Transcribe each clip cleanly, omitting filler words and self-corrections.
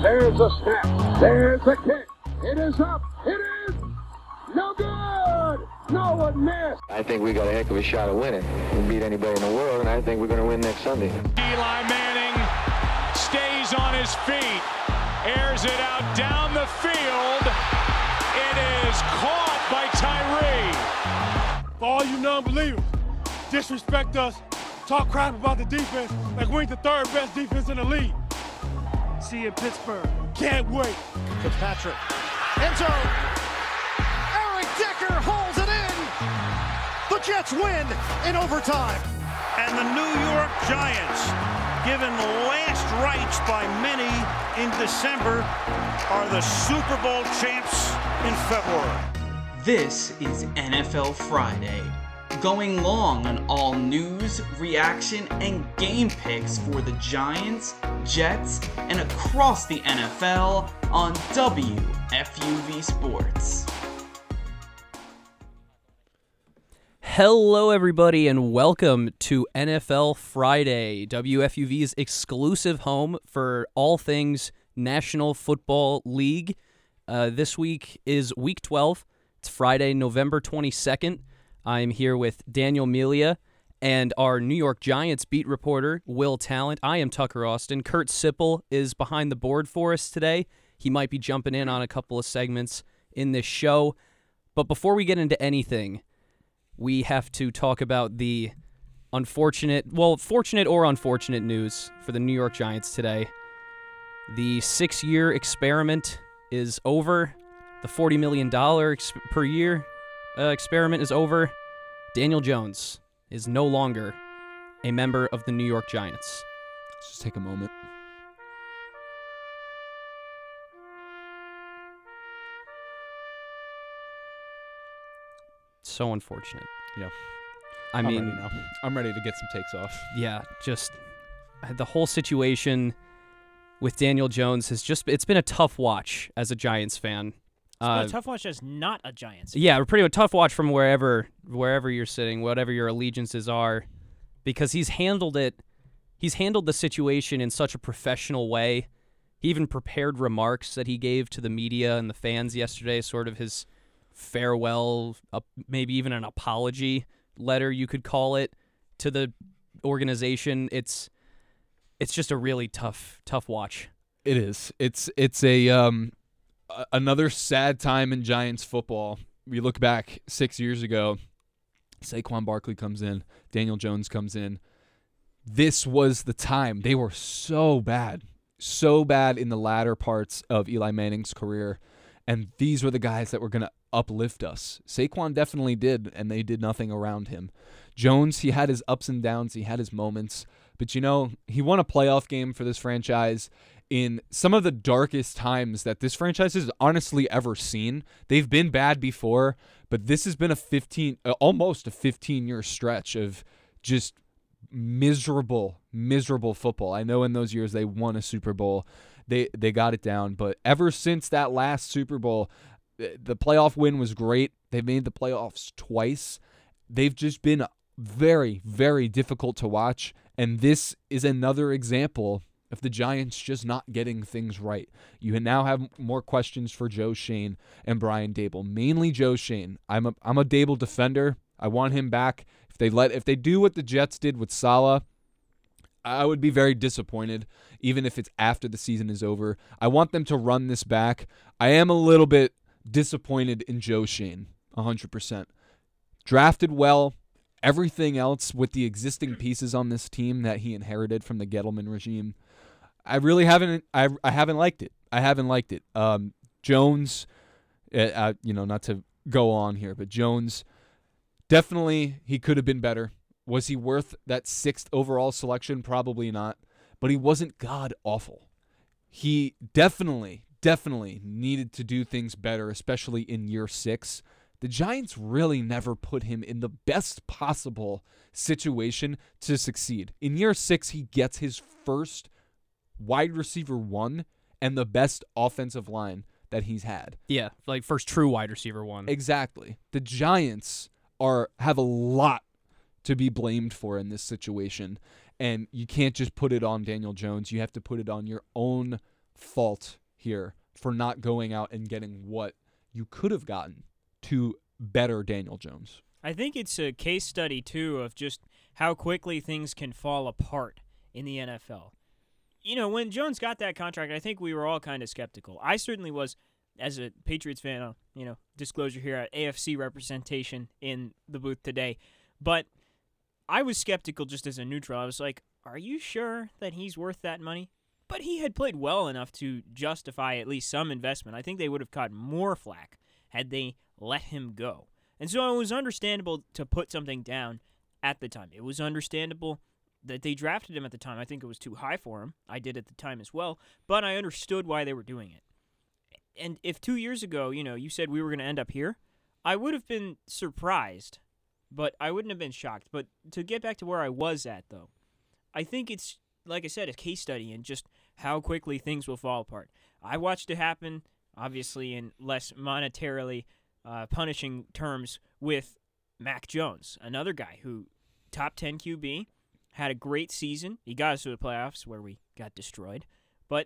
There's a snap. There's the kick. It is up. It is no good. No one missed. I think we got a heck of a shot at winning. We can beat anybody in the world, and I think we're going to win next Sunday. Eli Manning stays on his feet, airs it out down the field. It is caught by Tyree. For all you non-believers, disrespect us, talk crap about the defense like we ain't the third best defense in the league. See you in Pittsburgh. Can't wait. Fitzpatrick. End zone. Eric Decker holds it in. The Jets win in overtime. And the New York Giants, given last rites by many in December, are the Super Bowl champs in February. This is NFL Friday, going long on all news, reaction, and game picks for the Giants, Jets, and across the NFL on WFUV Sports. Hello, everybody, and welcome to NFL Friday, WFUV's exclusive home for all things National Football League. This week is Week 12. It's Friday, November 22nd. I'm here with Daniel Melia and our New York Giants beat reporter, Will Talent. I am Tucker Austin. Kurt Sipple is behind the board for us today. He might be jumping in on a couple of segments in this show. But before we get into anything, we have to talk about the fortunate or unfortunate news for the New York Giants today. The 6-year experiment is over. The $40 million per year experiment is over. Daniel Jones is no longer a member of the New York Giants. Let's just take a moment. So unfortunate. Yeah. I'm ready now. I'm ready to get some takes off. Yeah, just the whole situation with Daniel Jones it's been a tough watch as a Giants fan. It's been a tough watch as not a Giants fan. Yeah, pretty much tough watch from wherever you're sitting, whatever your allegiances are, because he's handled the situation in such a professional way. He even prepared remarks that he gave to the media and the fans yesterday, sort of his farewell, maybe even an apology letter, you could call it, to the organization. It's just a really tough watch. It is. It's a another sad time in Giants football. We look back 6 years ago, Saquon Barkley comes in, Daniel Jones comes in. This was the time. They were so bad in the latter parts of Eli Manning's career, and these were the guys that were going to uplift us. Saquon definitely did, and they did nothing around him. Jones, he had his ups and downs, he had his moments, but he won a playoff game for this franchise in some of the darkest times that this franchise has honestly ever seen. They've been bad before, but this has been almost a 15-year stretch of just miserable football. I know in those years they won a Super Bowl. They got it down, but ever since that last Super Bowl, the playoff win was great. They've made the playoffs twice. They've just been very, very difficult to watch, and this is another example of the Giants just not getting things right. You now have more questions for Joe Schoen and Brian Daboll. Mainly Joe Schoen. I'm a Daboll defender. I want him back. If they do what the Jets did with Saleh, I would be very disappointed, even if it's after the season is over. I want them to run this back. I am a little bit disappointed in Joe Schoen, 100%. Drafted well. Everything else with the existing pieces on this team that he inherited from the Gettleman regime, I really haven't. I haven't liked it. Jones, not to go on here, but Jones, definitely he could have been better. Was he worth that 6th overall selection? Probably not. But he wasn't god awful. He definitely needed to do things better, especially in year 6. The Giants really never put him in the best possible situation to succeed. In year 6, he gets his first wide receiver 1 and the best offensive line that he's had. Yeah, like first true wide receiver 1. Exactly. The Giants have a lot to be blamed for in this situation, and you can't just put it on Daniel Jones. You have to put it on your own fault here for not going out and getting what you could have gotten to better Daniel Jones? I think it's a case study, too, of just how quickly things can fall apart in the NFL. You know, when Jones got that contract, I think we were all kind of skeptical. I certainly was, as a Patriots fan, disclosure here, at AFC representation in the booth today. But I was skeptical just as a neutral. I was like, are you sure that he's worth that money? But he had played well enough to justify at least some investment. I think they would have caught more flack had they let him go. And so it was understandable to put something down at the time. It was understandable that they drafted him at the time. I think it was too high for him. I did at the time as well. But I understood why they were doing it. And if 2 years ago, you said we were going to end up here, I would have been surprised, but I wouldn't have been shocked. But to get back to where I was at, though, I think it's, like I said, a case study in just how quickly things will fall apart. I watched it happen, obviously in less monetarily punishing terms, with Mac Jones, another guy who, top 10 QB, had a great season. He got us to the playoffs where we got destroyed. But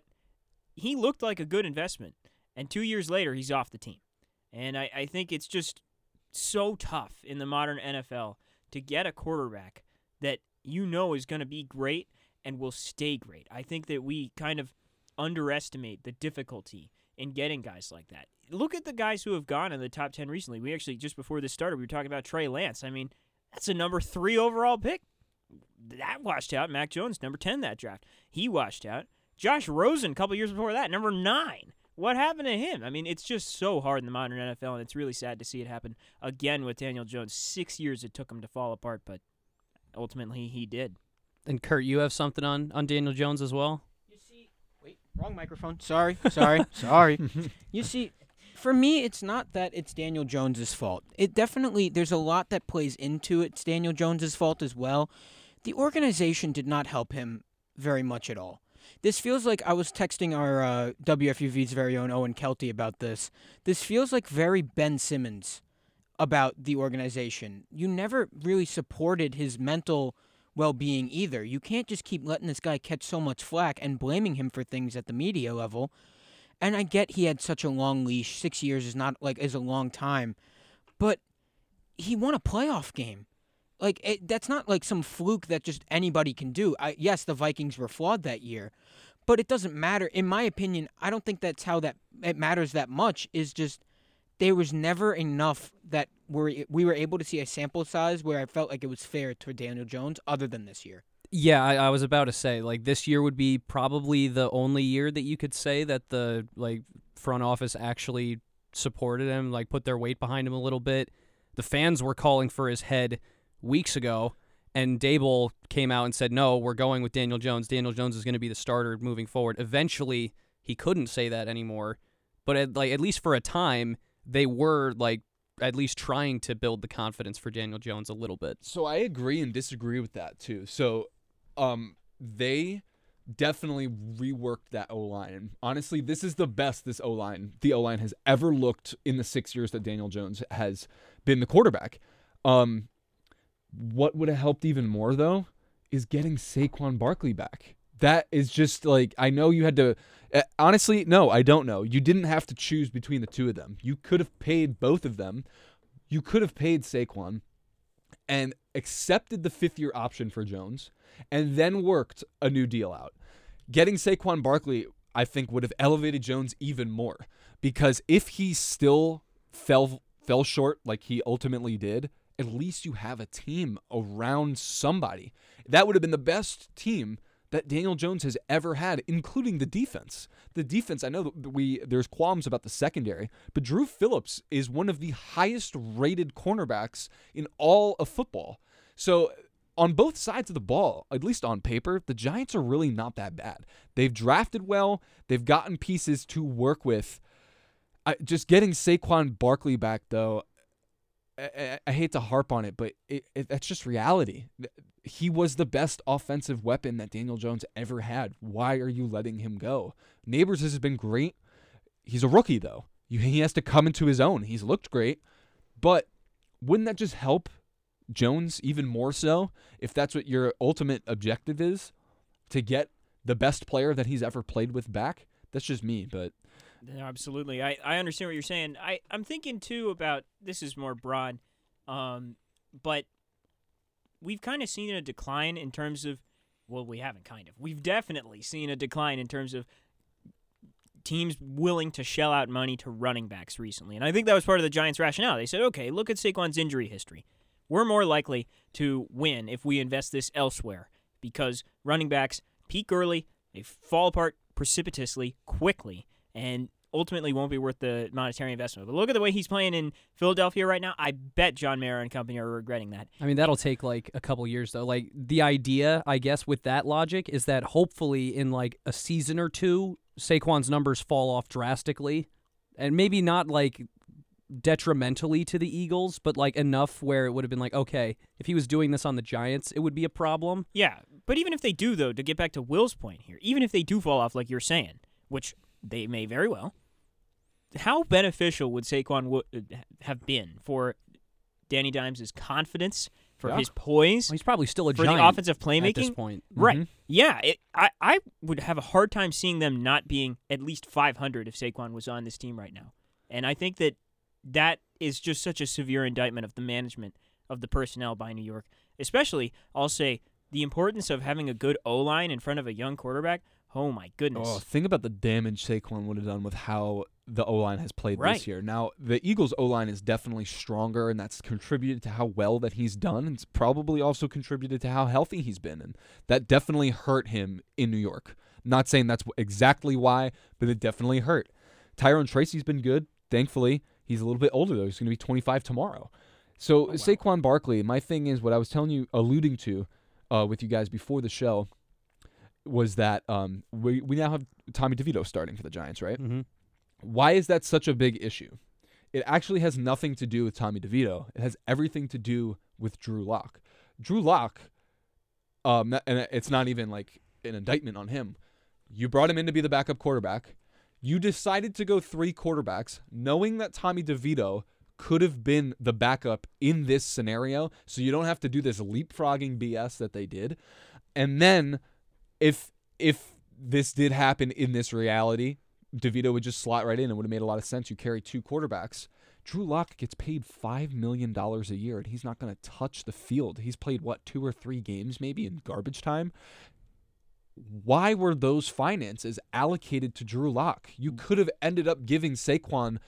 he looked like a good investment. And 2 years later, he's off the team. And I think it's just so tough in the modern NFL to get a quarterback that is going to be great and will stay great. I think that we kind of underestimate the difficulty in getting guys like that. Look at the guys who have gone in the top 10 recently. We actually, just before this started, we were talking about Trey Lance. I mean, that's a number 3 overall pick. That washed out. Mac Jones, number 10 that draft. He washed out. Josh Rosen, a couple years before that, number 9. What happened to him? I mean, it's just so hard in the modern NFL, and it's really sad to see it happen again with Daniel Jones. 6 years it took him to fall apart, but ultimately he did. And Kurt, you have something on Daniel Jones as well? You see, wait, wrong microphone. Sorry. You see, for me, it's not that it's Daniel Jones' fault. It definitely, there's a lot that plays into it. It's Daniel Jones' fault as well. The organization did not help him very much at all. This feels like, I was texting our WFUV's very own Owen Kelty about this. This feels like very Ben Simmons about the organization. You never really supported his mental well-being either. You can't just keep letting this guy catch so much flack and blaming him for things at the media level. And I get he had such a long leash. 6 years is a long time. But he won a playoff game. That's not like some fluke that just anybody can do. Yes, the Vikings were flawed that year, but it doesn't matter. In my opinion, I don't think that's how that it matters that much. Is just there was never enough that we were able to see a sample size where I felt like it was fair to Daniel Jones other than this year. Yeah, I was about to say, this year would be probably the only year that you could say that the front office actually supported him, put their weight behind him a little bit. The fans were calling for his head weeks ago, and Dable came out and said, no, we're going with Daniel Jones. Daniel Jones is going to be the starter moving forward. Eventually, he couldn't say that anymore, but at least for a time, they were, at least trying to build the confidence for Daniel Jones a little bit. So I agree and disagree with that, too. So they definitely reworked that O-line. Honestly, this is the best the O-line has ever looked in the 6 years that Daniel Jones has been the quarterback. What would have helped even more, though, is getting Saquon Barkley back. That is just I know you had to. Honestly, no, I don't know. You didn't have to choose between the two of them. You could have paid both of them. You could have paid Saquon and accepted the 5th-year option for Jones and then worked a new deal out. Getting Saquon Barkley, I think, would have elevated Jones even more, because if he still fell short like he ultimately did, at least you have a team around somebody. That would have been the best team that Daniel Jones has ever had, including the defense. The defense, I know there's qualms about the secondary, but Drew Phillips is one of the highest-rated cornerbacks in all of football. So on both sides of the ball, at least on paper, the Giants are really not that bad. They've drafted well. They've gotten pieces to work with. Just getting Saquon Barkley back, though, I hate to harp on it, but that's just reality. He was the best offensive weapon that Daniel Jones ever had. Why are you letting him go? Neighbors has been great. He's a rookie, though. He has to come into his own. He's looked great. But wouldn't that just help Jones even more so if that's what your ultimate objective is, to get the best player that he's ever played with back? That's just me, but No, absolutely. I understand what you're saying. I'm thinking, too, about this is more broad, but we've kind of seen a decline in terms of, well, we haven't kind of. We've definitely seen a decline in terms of teams willing to shell out money to running backs recently. And I think that was part of the Giants' rationale. They said, okay, look at Saquon's injury history. We're more likely to win if we invest this elsewhere because running backs peak early, they fall apart precipitously, quickly, and ultimately won't be worth the monetary investment. But look at the way he's playing in Philadelphia right now. I bet John Mara and company are regretting that. I mean, that'll take like a couple years, though. Like, the idea, I guess, with that logic is that hopefully in like a season or two, Saquon's numbers fall off drastically, and maybe not like detrimentally to the Eagles, but like enough where it would have been like, okay, if he was doing this on the Giants, it would be a problem. Yeah, but even if they do, though, to get back to Will's point here, even if they do fall off like you're saying, which they may very well, how beneficial would Saquon have been for Danny Dimes' confidence, for his poise? Well, he's probably still a for giant the offensive playmaking at this point. Right. Mm-hmm. Yeah, I would have a hard time seeing them not being at least 500 if Saquon was on this team right now. And I think that is just such a severe indictment of the management of the personnel by New York. Especially, I'll say, the importance of having a good O-line in front of a young quarterback. Oh, my goodness. Oh, think about the damage Saquon would have done with how the O-line has played Right. this year. Now, the Eagles' O-line is definitely stronger, and that's contributed to how well that he's done. And it's probably also contributed to how healthy he's been, and that definitely hurt him in New York. Not saying that's exactly why, but it definitely hurt. Tyrone Tracy's been good, thankfully. He's a little bit older, though. He's going to be 25 tomorrow. So Saquon Barkley, my thing is what I was alluding to with you guys before the show, was that we now have Tommy DeVito starting for the Giants, right? Mm-hmm. Why is that such a big issue? It actually has nothing to do with Tommy DeVito. It has everything to do with Drew Lock. Drew Lock, and it's not even like an indictment on him. You brought him in to be the backup quarterback. You decided to go 3 quarterbacks, knowing that Tommy DeVito could have been the backup in this scenario, so you don't have to do this leapfrogging BS that they did. And then if this did happen in this reality, DeVito would just slot right in. It would have made a lot of sense. You carry 2 quarterbacks. Drew Lock gets paid $5 million a year, and he's not going to touch the field. He's played, 2 or 3 games maybe in garbage time? Why were those finances allocated to Drew Lock? You could have ended up giving Saquon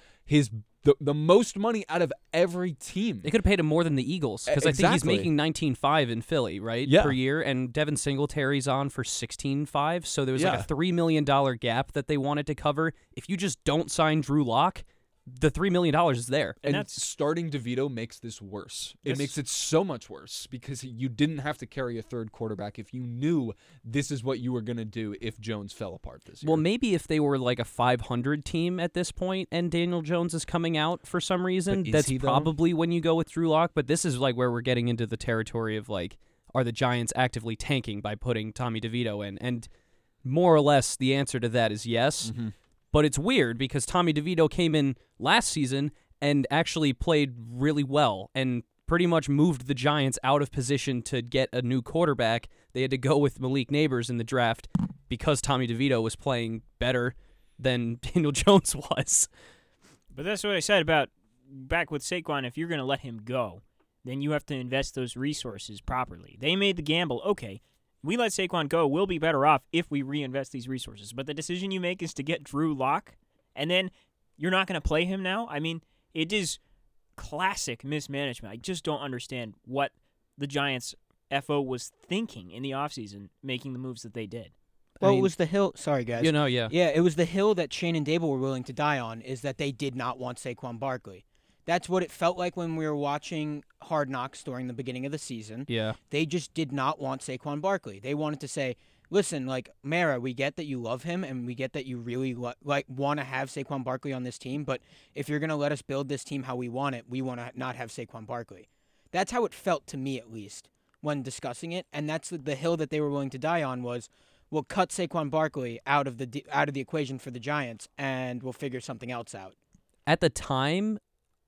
the most money out of every team. They could have paid him more than the Eagles because I think he's making $19.5 in Philly, right, per year, and Devin Singletary's on for $16.5. So there was like a $3 million gap that they wanted to cover. If you just don't sign Drew Lock, the $3 million is there. And that's starting DeVito makes this worse. It makes it so much worse because you didn't have to carry a 3rd quarterback if you knew this is what you were going to do if Jones fell apart this year. Well, maybe if they were like a 500 team at this point and Daniel Jones is coming out for some reason, that's probably when you go with Drew Lock. But this is like where we're getting into the territory of like, are the Giants actively tanking by putting Tommy DeVito in? And more or less the answer to that is yes. Mm-hmm. But it's weird because Tommy DeVito came in last season and actually played really well and pretty much moved the Giants out of position to get a new quarterback. They had to go with Malik Neighbors in the draft because Tommy DeVito was playing better than Daniel Jones was. But that's what I said about back with Saquon. If you're going to let him go, then you have to invest those resources properly. They made the gamble, okay, we let Saquon go, we'll be better off if we reinvest these resources. But the decision you make is to get Drew Lock, and then you're not going to play him now? I mean, it is classic mismanagement. I just don't understand what the Giants' FO was thinking in the offseason, making the moves that they did. Well, it was the hill. Sorry, guys. Yeah, it was the hill that Shane and Dable were willing to die on, is that they did not want Saquon Barkley. That's what it felt like when we were watching Hard Knocks during the beginning of the season. Yeah. They just did not want Saquon Barkley. They wanted to say, listen, like, Mara, we get that you love him, and we get that you really want to have Saquon Barkley on this team, but if you're going to let us build this team how we want it, we want to not have Saquon Barkley. That's how it felt to me, at least, when discussing it, and that's the hill that they were willing to die on was, we'll cut Saquon Barkley out of the equation for the Giants, and we'll figure something else out. At the time,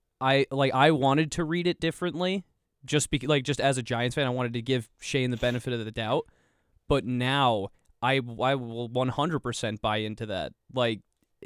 I wanted to read it differently, just as a Giants fan, I wanted to give Shane the benefit of the doubt. But now I will 100% buy into that. Like,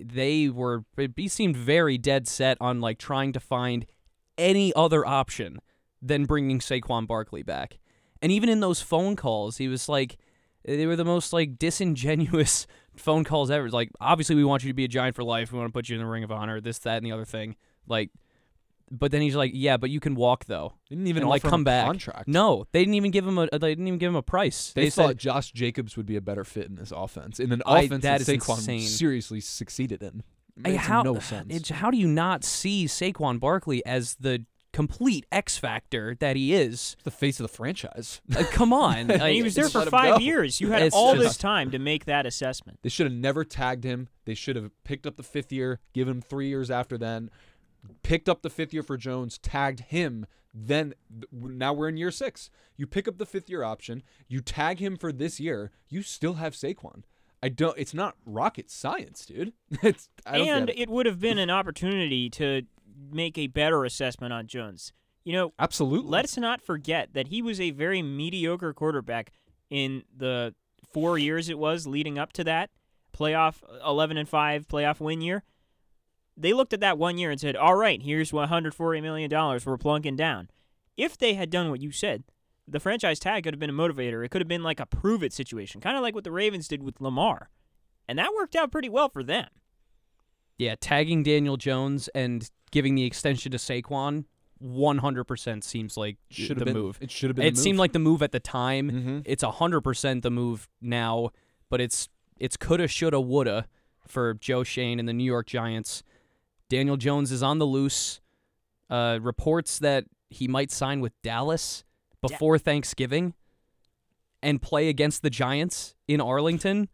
he seemed very dead set on, like, trying to find any other option than bringing Saquon Barkley back. And even in those phone calls, he was like, they were the most, like, disingenuous phone calls ever. Like, obviously we want you to be a Giant for life. We want to put you in the Ring of Honor, this, that, and the other thing. Like, but then he's like, yeah, but you can walk though. They didn't even and, offer like, come him a back. contract. No, they didn't even give him a price. They said thought Josh Jacobs would be a better fit in this offense, in an offense that Saquon insane. seriously succeeded in. It makes no sense. How do you not see Saquon Barkley as the complete X factor that he is? The face of the franchise. Come on. And he was there for 5 years. You had this time to make that assessment. They should have never tagged him. They should have picked up the 5th year, given him 3 years after then, picked up the 5th year for Jones, tagged him. Then now we're in year 6. You pick up the 5th year option. You tag him for this year. You still have Saquon. It's not rocket science, dude. It would have been an opportunity to make a better assessment on Jones. Absolutely. Let's not forget that he was a very mediocre quarterback in the 4 years it was leading up to that playoff 11-5 playoff win year. They looked at that 1 year and said, all right, here's $140 million we're plunking down. If they had done what you said, the franchise tag could have been a motivator. It could have been like a prove-it situation, kind of like what the Ravens did with Lamar. And that worked out pretty well for them. Yeah, tagging Daniel Jones and giving the extension to Saquon 100% seems like the move. It should have been. It seemed like the move at the time. Mm-hmm. It's 100% the move now, but it's coulda, shoulda, woulda for Joe Schoen and the New York Giants. Daniel Jones is on the loose. Reports that he might sign with Dallas before Thanksgiving and play against the Giants in Arlington.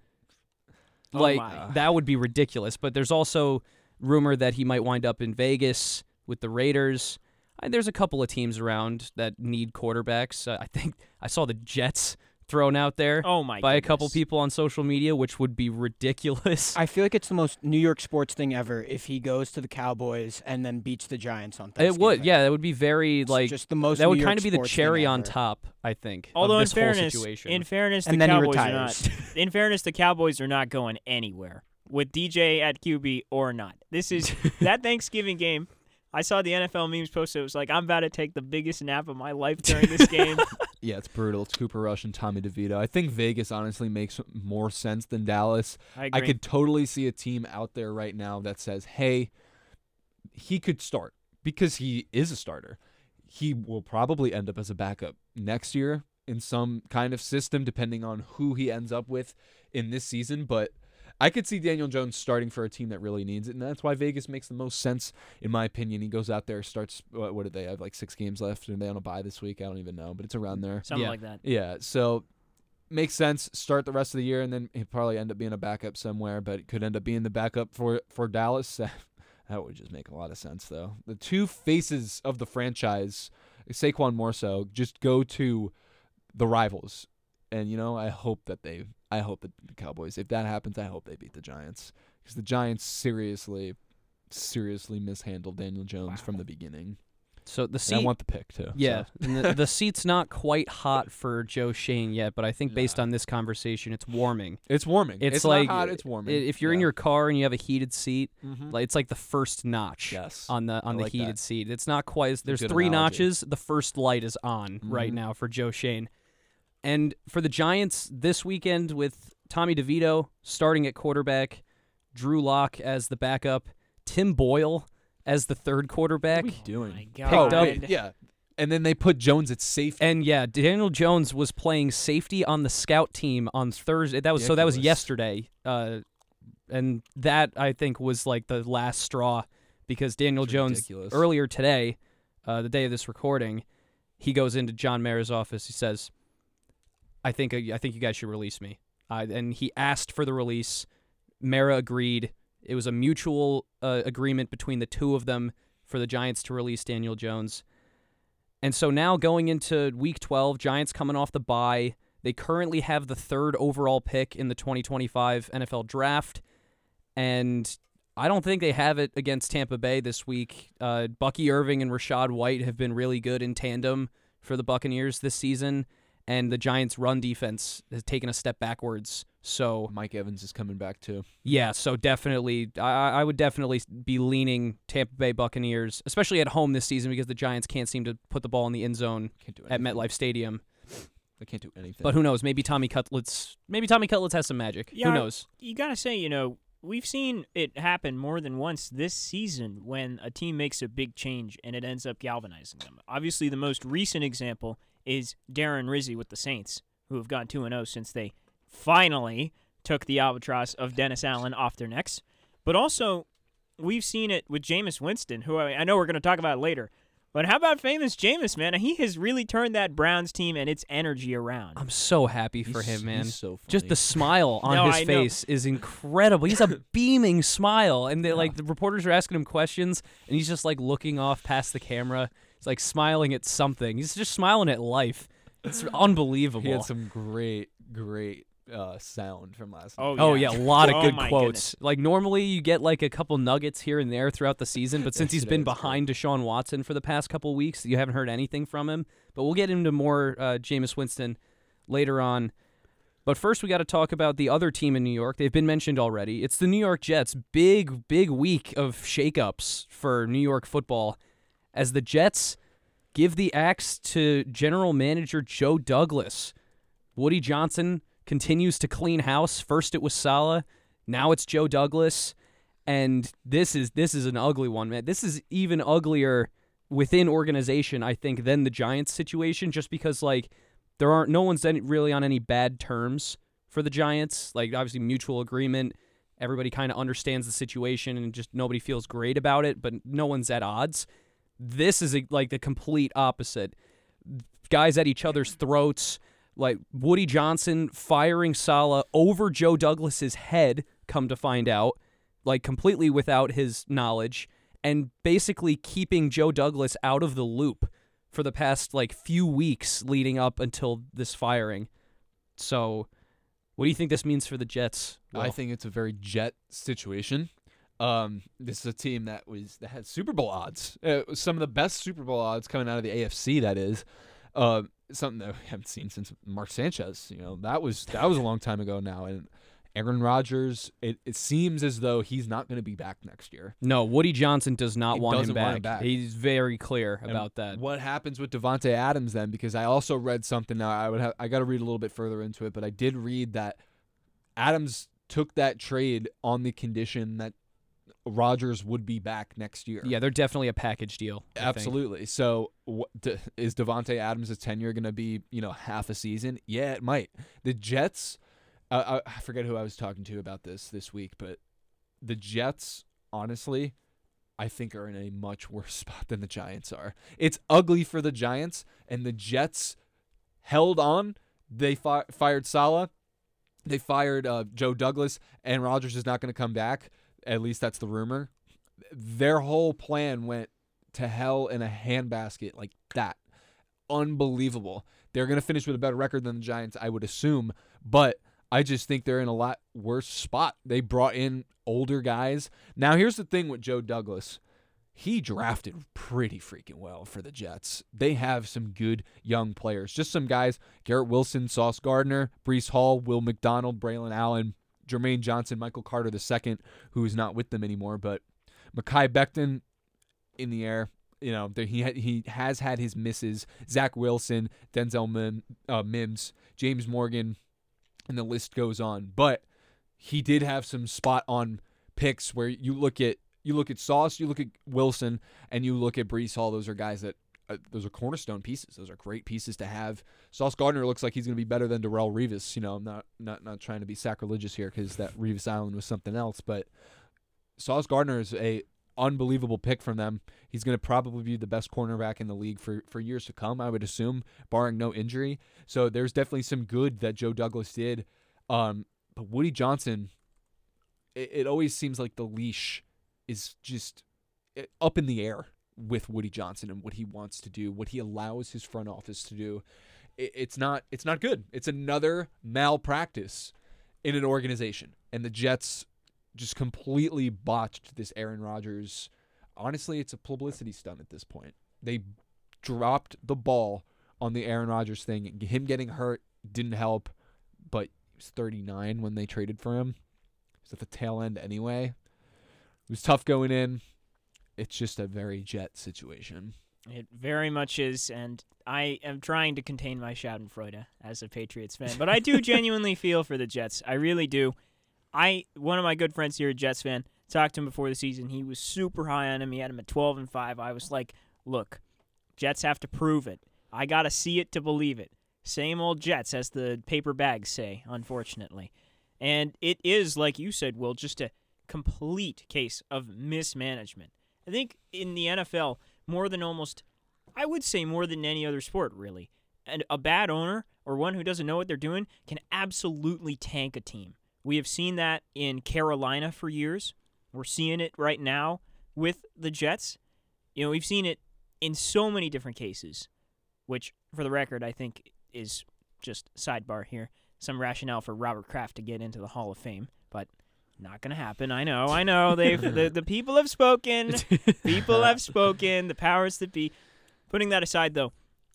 That would be ridiculous. But there's also rumor that he might wind up in Vegas with the Raiders. There's a couple of teams around that need quarterbacks. I think I saw the Jets thrown out there by a couple people on social media, which would be ridiculous. I feel like it's the most New York sports thing ever if he goes to the Cowboys and then beats the Giants on Thanksgiving. It would, yeah. That would be very, just the most that would New kind of York be the cherry on ever. top, I think, Although of this in whole situation. In fairness, the Cowboys are not going anywhere with DJ at QB or not. This is that Thanksgiving game. I saw the NFL memes posted. It was like, I'm about to take the biggest nap of my life during this game. Yeah, it's brutal. It's Cooper Rush and Tommy DeVito. I think Vegas honestly makes more sense than Dallas. I agree. I could totally see a team out there right now that says, hey, he could start because he is a starter. He will probably end up as a backup next year in some kind of system, depending on who he ends up with in this season. But I could see Daniel Jones starting for a team that really needs it, and that's why Vegas makes the most sense, in my opinion. He goes out there, starts, what did they have, like 6 games left? Are they on a bye this week? I don't even know, but it's around there. Something like that. Yeah, so makes sense. Start the rest of the year, and then he'll probably end up being a backup somewhere, but it could end up being the backup for Dallas. That would just make a lot of sense, though. The two faces of the franchise, Saquon more so, just go to the rivals. And, I hope that the Cowboys, if that happens, I hope they beat the Giants. Because the Giants seriously mishandled Daniel Jones from the beginning. So the seat, and I want the pick, too. Yeah, so. And the seat's not quite hot for Joe Schoen yet, but I think based on this conversation, it's warming. It's warming. It's like, not hot, it's warming. If you're in your car and you have a heated seat, like it's like the first notch on the like heated that. seat. It's not quite. There's 3 analogy. notches. The first light is on right now for Joe Schoen. And for the Giants this weekend with Tommy DeVito starting at quarterback, Drew Lock as the backup, Tim Boyle as the third quarterback. What are we doing? Oh my God. God. Yeah. And then they put Jones at safety. And yeah, Daniel Jones was playing safety on the scout team on Thursday. That was yesterday. And that I think was like the last straw because Daniel Jones ridiculous. Earlier today, the day of this recording, he goes into John Mara's office. He says, I think you guys should release me. And he asked for the release. Mara agreed. It was a mutual agreement between the two of them for the Giants to release Daniel Jones. And so now going into Week 12, Giants coming off the bye. They currently have the 3rd overall pick in the 2025 NFL Draft. And I don't think they have it against Tampa Bay this week. Bucky Irving and Rachaad White have been really good in tandem for the Buccaneers this season. And the Giants' run defense has taken a step backwards So Mike Evans is coming back too. Yeah, so definitely, I would definitely be leaning Tampa Bay Buccaneers, especially at home this season because the Giants can't seem to put the ball in the end zone at MetLife Stadium. They can't do anything. But who knows? Maybe Tommy Cutlets has some magic. Yeah, who knows? You got to say, we've seen it happen more than once this season when a team makes a big change and it ends up galvanizing them. Obviously, the most recent example is Darren Rizzi with the Saints, who have gone 2-0 since they finally took the albatross of Dennis Allen off their necks. But also, we've seen it with Jameis Winston, who I know we're going to talk about later. But how about famous Jameis, man? He has really turned that Browns team and its energy around. I'm so happy for him, man. He's so funny. Just the smile on his face is incredible. He's a beaming smile. And the reporters are asking him questions, and he's just looking off past the camera. He's smiling at something. He's just smiling at life. It's unbelievable. He had some great sound from last night. Oh yeah, a lot of good Goodness. quotes. Normally you get a couple nuggets here and there throughout the season, but since he's been behind Deshaun Watson for the past couple weeks, you haven't heard anything from him. But we'll get into more Jameis Winston later on. But first we got to talk about the other team in New York. They've been mentioned already. It's the New York Jets. Big week of shakeups for New York football as the Jets give the axe to general manager Joe Douglas. Woody Johnson continues to clean house. First it was Saleh, now it's Joe Douglas, and this is an ugly one, man. This is even uglier within organization, I think, than the Giants situation, just because no one's really on any bad terms for the Giants. Obviously mutual agreement, everybody kind of understands the situation, and just nobody feels great about it, but no one's at odds. This is the complete opposite. Guys at each other's throats. Woody Johnson firing Saleh over Joe Douglas's head, come to find out, completely without his knowledge, and basically keeping Joe Douglas out of the loop for the past few weeks leading up until this firing. So, what do you think this means for the Jets, Will? I think it's a very Jet situation. This is a team that had Super Bowl odds, some of the best Super Bowl odds coming out of the AFC. That is. Something that we haven't seen since Mark Sanchez. That was a long time ago now. And Aaron Rodgers, it seems as though he's not going to be back next year. No, Woody Johnson does not want him want back. him back. He's very clear about that. What happens with Davante Adams then? Because I also read something. Now I got to read a little bit further into it, but I did read that Adams took that trade on the condition that Rodgers would be back next year. Yeah, they're definitely a package deal. Absolutely. So is Davante Adams' tenure going to be, half a season? Yeah, it might. The Jets, I forget who I was talking to about this week, but the Jets, honestly, I think are in a much worse spot than the Giants are. It's ugly for the Giants, and the Jets held on. They fired Saleh. They fired Joe Douglas, and Rodgers is not going to come back. At least that's the rumor. Their whole plan went to hell in a handbasket like that. Unbelievable. They're going to finish with a better record than the Giants, I would assume, but I just think they're in a lot worse spot. They brought in older guys. Now, here's the thing with Joe Douglas. He drafted pretty freaking well for the Jets. They have some good young players. Just some guys, Garrett Wilson, Sauce Gardner, Breece Hall, Will McDonald, Braylon Allen, Jermaine Johnson, Michael Carter II, who is not with them anymore, but Mekhi Becton in the air. He has had his misses. Zach Wilson, Denzel Mims, James Morgan, and the list goes on. But he did have some spot-on picks where you look at Sauce, you look at Wilson, and you look at Breece Hall. Those are guys that those are cornerstone pieces. Those are great pieces to have. Sauce Gardner looks like he's going to be better than Darrelle Revis. I'm not trying to be sacrilegious here because that Revis Island was something else. But Sauce Gardner is a unbelievable pick from them. He's going to probably be the best cornerback in the league for years to come, I would assume, barring no injury. So there's definitely some good that Joe Douglas did. But Woody Johnson, it always seems like the leash is just up in the air with Woody Johnson and what he wants to do, what he allows his front office to do. It's not good. It's another malpractice in an organization. And the Jets just completely botched this Aaron Rodgers. Honestly, it's a publicity stunt at this point. They dropped the ball on the Aaron Rodgers thing. Him getting hurt didn't help, but was 39 when they traded for him. He was at the tail end anyway. It was tough going in. It's just a very Jet situation. It very much is, and I am trying to contain my schadenfreude as a Patriots fan, but I do genuinely feel for the Jets. I really do. One of my good friends here, a Jets fan, talked to him before the season. He was super high on him. He had him at 12-5. I was like, look, Jets have to prove it. I got to see it to believe it. Same old Jets, as the paper bags say, unfortunately. And it is, like you said, Will, just a complete case of mismanagement. I think in the NFL, more than any other sport, really, and a bad owner or one who doesn't know what they're doing can absolutely tank a team. We have seen that in Carolina for years. We're seeing it right now with the Jets. We've seen it in so many different cases, which, for the record, I think is just sidebar here. Some rationale for Robert Kraft to get into the Hall of Fame, but not going to happen. I know. The people have spoken. People have spoken. The powers that be. Putting that aside, though,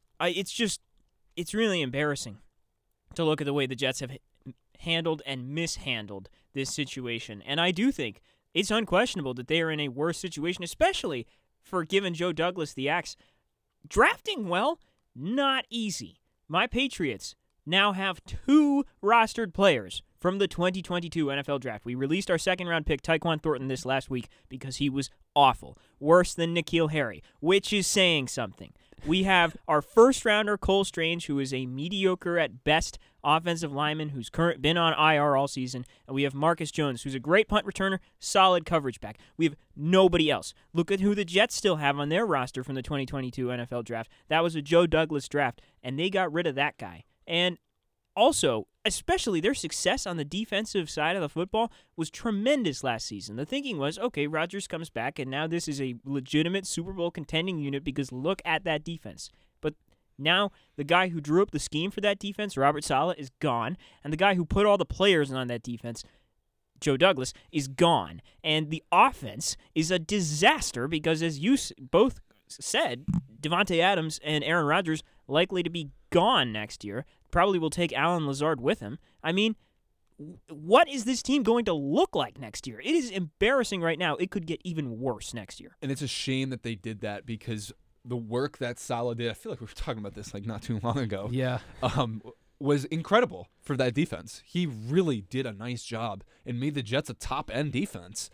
it's really embarrassing to look at the way the Jets have handled and mishandled this situation. And I do think it's unquestionable that they are in a worse situation, especially for giving Joe Douglas the axe. Drafting well, not easy. My Patriots now have 2 rostered players from the 2022 NFL Draft. We released our second-round pick, Tyquan Thornton, this last week because he was awful. Worse than N'Keal Harry, which is saying something. We have our first-rounder, Cole Strange, who is a mediocre at best offensive lineman who's been on IR all season. And we have Marcus Jones, who's a great punt returner, solid coverage back. We have nobody else. Look at who the Jets still have on their roster from the 2022 NFL Draft. That was a Joe Douglas draft, and they got rid of that guy. And also, especially their success on the defensive side of the football was tremendous last season. The thinking was, okay, Rodgers comes back, and now this is a legitimate Super Bowl contending unit because look at that defense. But now the guy who drew up the scheme for that defense, Robert Saleh, is gone, and the guy who put all the players on that defense, Joe Douglas, is gone. And the offense is a disaster because, as you both said, Davante Adams and Aaron Rodgers likely to be gone next year. Probably will take Allen Lazard with him. I mean, what is this team going to look like next year? It is embarrassing right now. It could get even worse next year. And it's a shame that they did that because the work that Saleh did, I feel like we were talking about this like not too long ago. Yeah. Was incredible for that defense. He really did a nice job and made the Jets a top-end defense.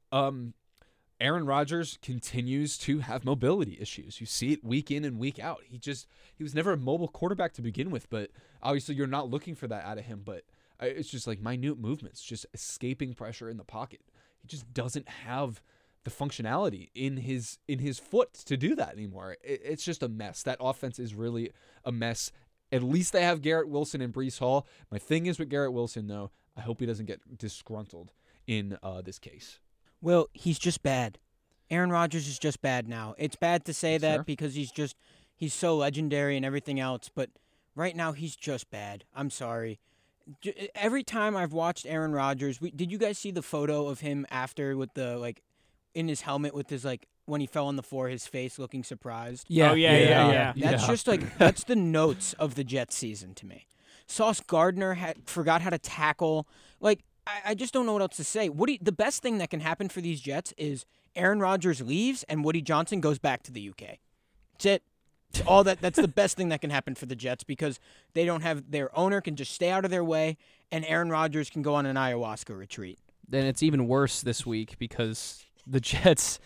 Aaron Rodgers continues to have mobility issues. You see it week in and week out. He was never a mobile quarterback to begin with, but obviously you're not looking for that out of him. But it's just like minute movements, just escaping pressure in the pocket. He just doesn't have the functionality in his foot to do that anymore. It's just a mess. That offense is really a mess. At least they have Garrett Wilson and Breece Hall. My thing is with Garrett Wilson, though, I hope he doesn't get disgruntled in this case. Well, he's just bad. Aaron Rodgers is just bad now. It's bad to say that because he's so legendary and everything else, but right now he's just bad. I'm sorry. Every time I've watched Aaron Rodgers, did you guys see the photo of him after with the in his helmet with his when he fell on the floor, his face looking surprised? Yeah. Oh, yeah. That's just that's the notes of the Jets season to me. Sauce Gardner forgot how to tackle. I just don't know what else to say. The best thing that can happen for these Jets is Aaron Rodgers leaves and Woody Johnson goes back to the UK. That's it. That's the best thing that can happen for the Jets because they don't have their owner can just stay out of their way and Aaron Rodgers can go on an ayahuasca retreat. Then it's even worse this week because the Jets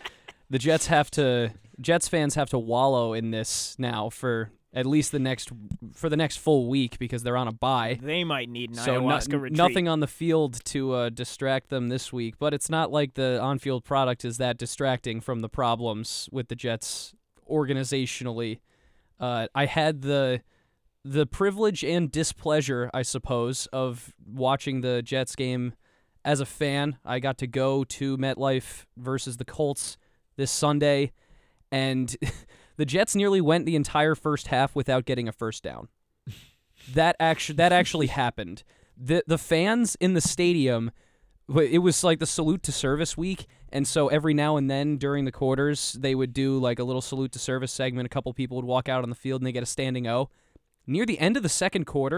fans have to wallow in this now for at least the next full week because they're on a bye. They might need an ayahuasca retreat. Nothing on the field to distract them this week, but it's not like the on-field product is that distracting from the problems with the Jets organizationally. I had the privilege and displeasure, I suppose, of watching the Jets game as a fan. I got to go to MetLife versus the Colts this Sunday, and the Jets nearly went the entire first half without getting a first down. That actually happened. The fans in the stadium, it was like the salute to service week, and so every now and then during the quarters, they would do like a little salute to service segment. A couple people would walk out on the field and they get a standing O. Near the end of the second quarter,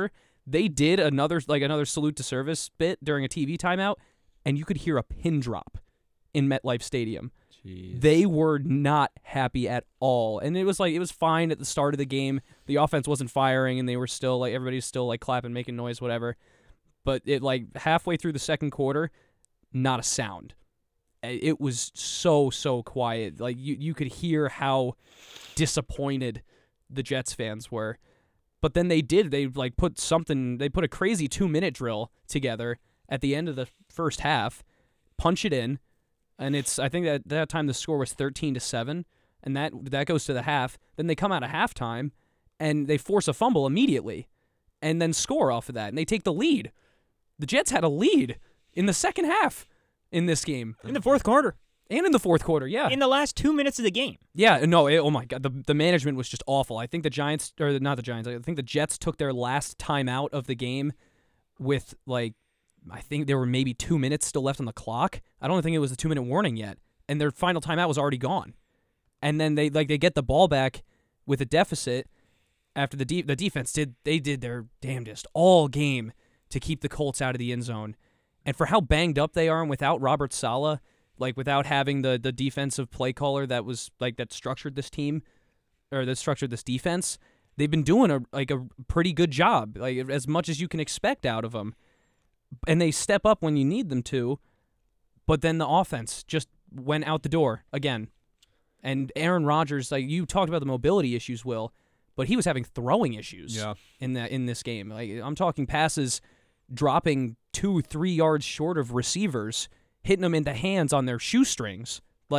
They did another salute to service bit during a TV timeout, and you could hear a pin drop in MetLife Stadium. Jeez. They were not happy at all, and it was fine at the start of the game. The offense wasn't firing, and they were still like everybody's still like clapping, making noise, whatever. But it like halfway through the second quarter, not a sound. It was so quiet. Like you could hear how disappointed the Jets fans were. But then they put a crazy 2-minute drill together at the end of the first half, punch it in, and I think at that time the score was 13-7, and that goes to the half. Then they come out of halftime and they force a fumble immediately and then score off of that, and they take the lead. The Jets had a lead in the second half in this game. In the fourth quarter. And in the fourth quarter, yeah. In the last 2 minutes of the game. Yeah, no, oh my God, the management was just awful. I think I think the Jets took their last timeout of the game with I think there were maybe 2 minutes still left on the clock. I don't think it was a 2-minute warning yet, and their final timeout was already gone. And then they get the ball back with a deficit after the defense did their damnedest all game to keep the Colts out of the end zone. And for how banged up they are, and without Robert Saleh, without having the defensive play caller that structured this team, or that structured this defense, they've been doing a pretty good job, as much as you can expect out of them. And they step up when you need them to, but then the offense just went out the door again. And Aaron Rodgers, you talked about the mobility issues, Will, but he was having throwing issues in this game. I'm talking passes dropping 2-3 yards short of receivers, hitting them in the hands on their shoestrings.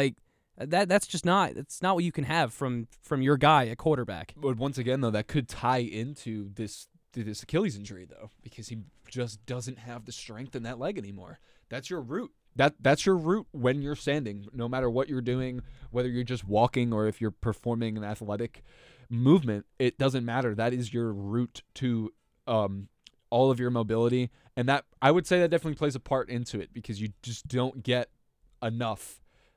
That's not what you can have from your guy at quarterback. But once again, though, that could tie into this Achilles injury, though, because he just doesn't have the strength in that leg anymore. That's your root. That's your root when you're standing, no matter what you're doing, whether you're just walking or if you're performing an athletic movement, it doesn't matter. That is your root to all of your mobility, and that I would say that definitely plays a part into it, because you just don't get enough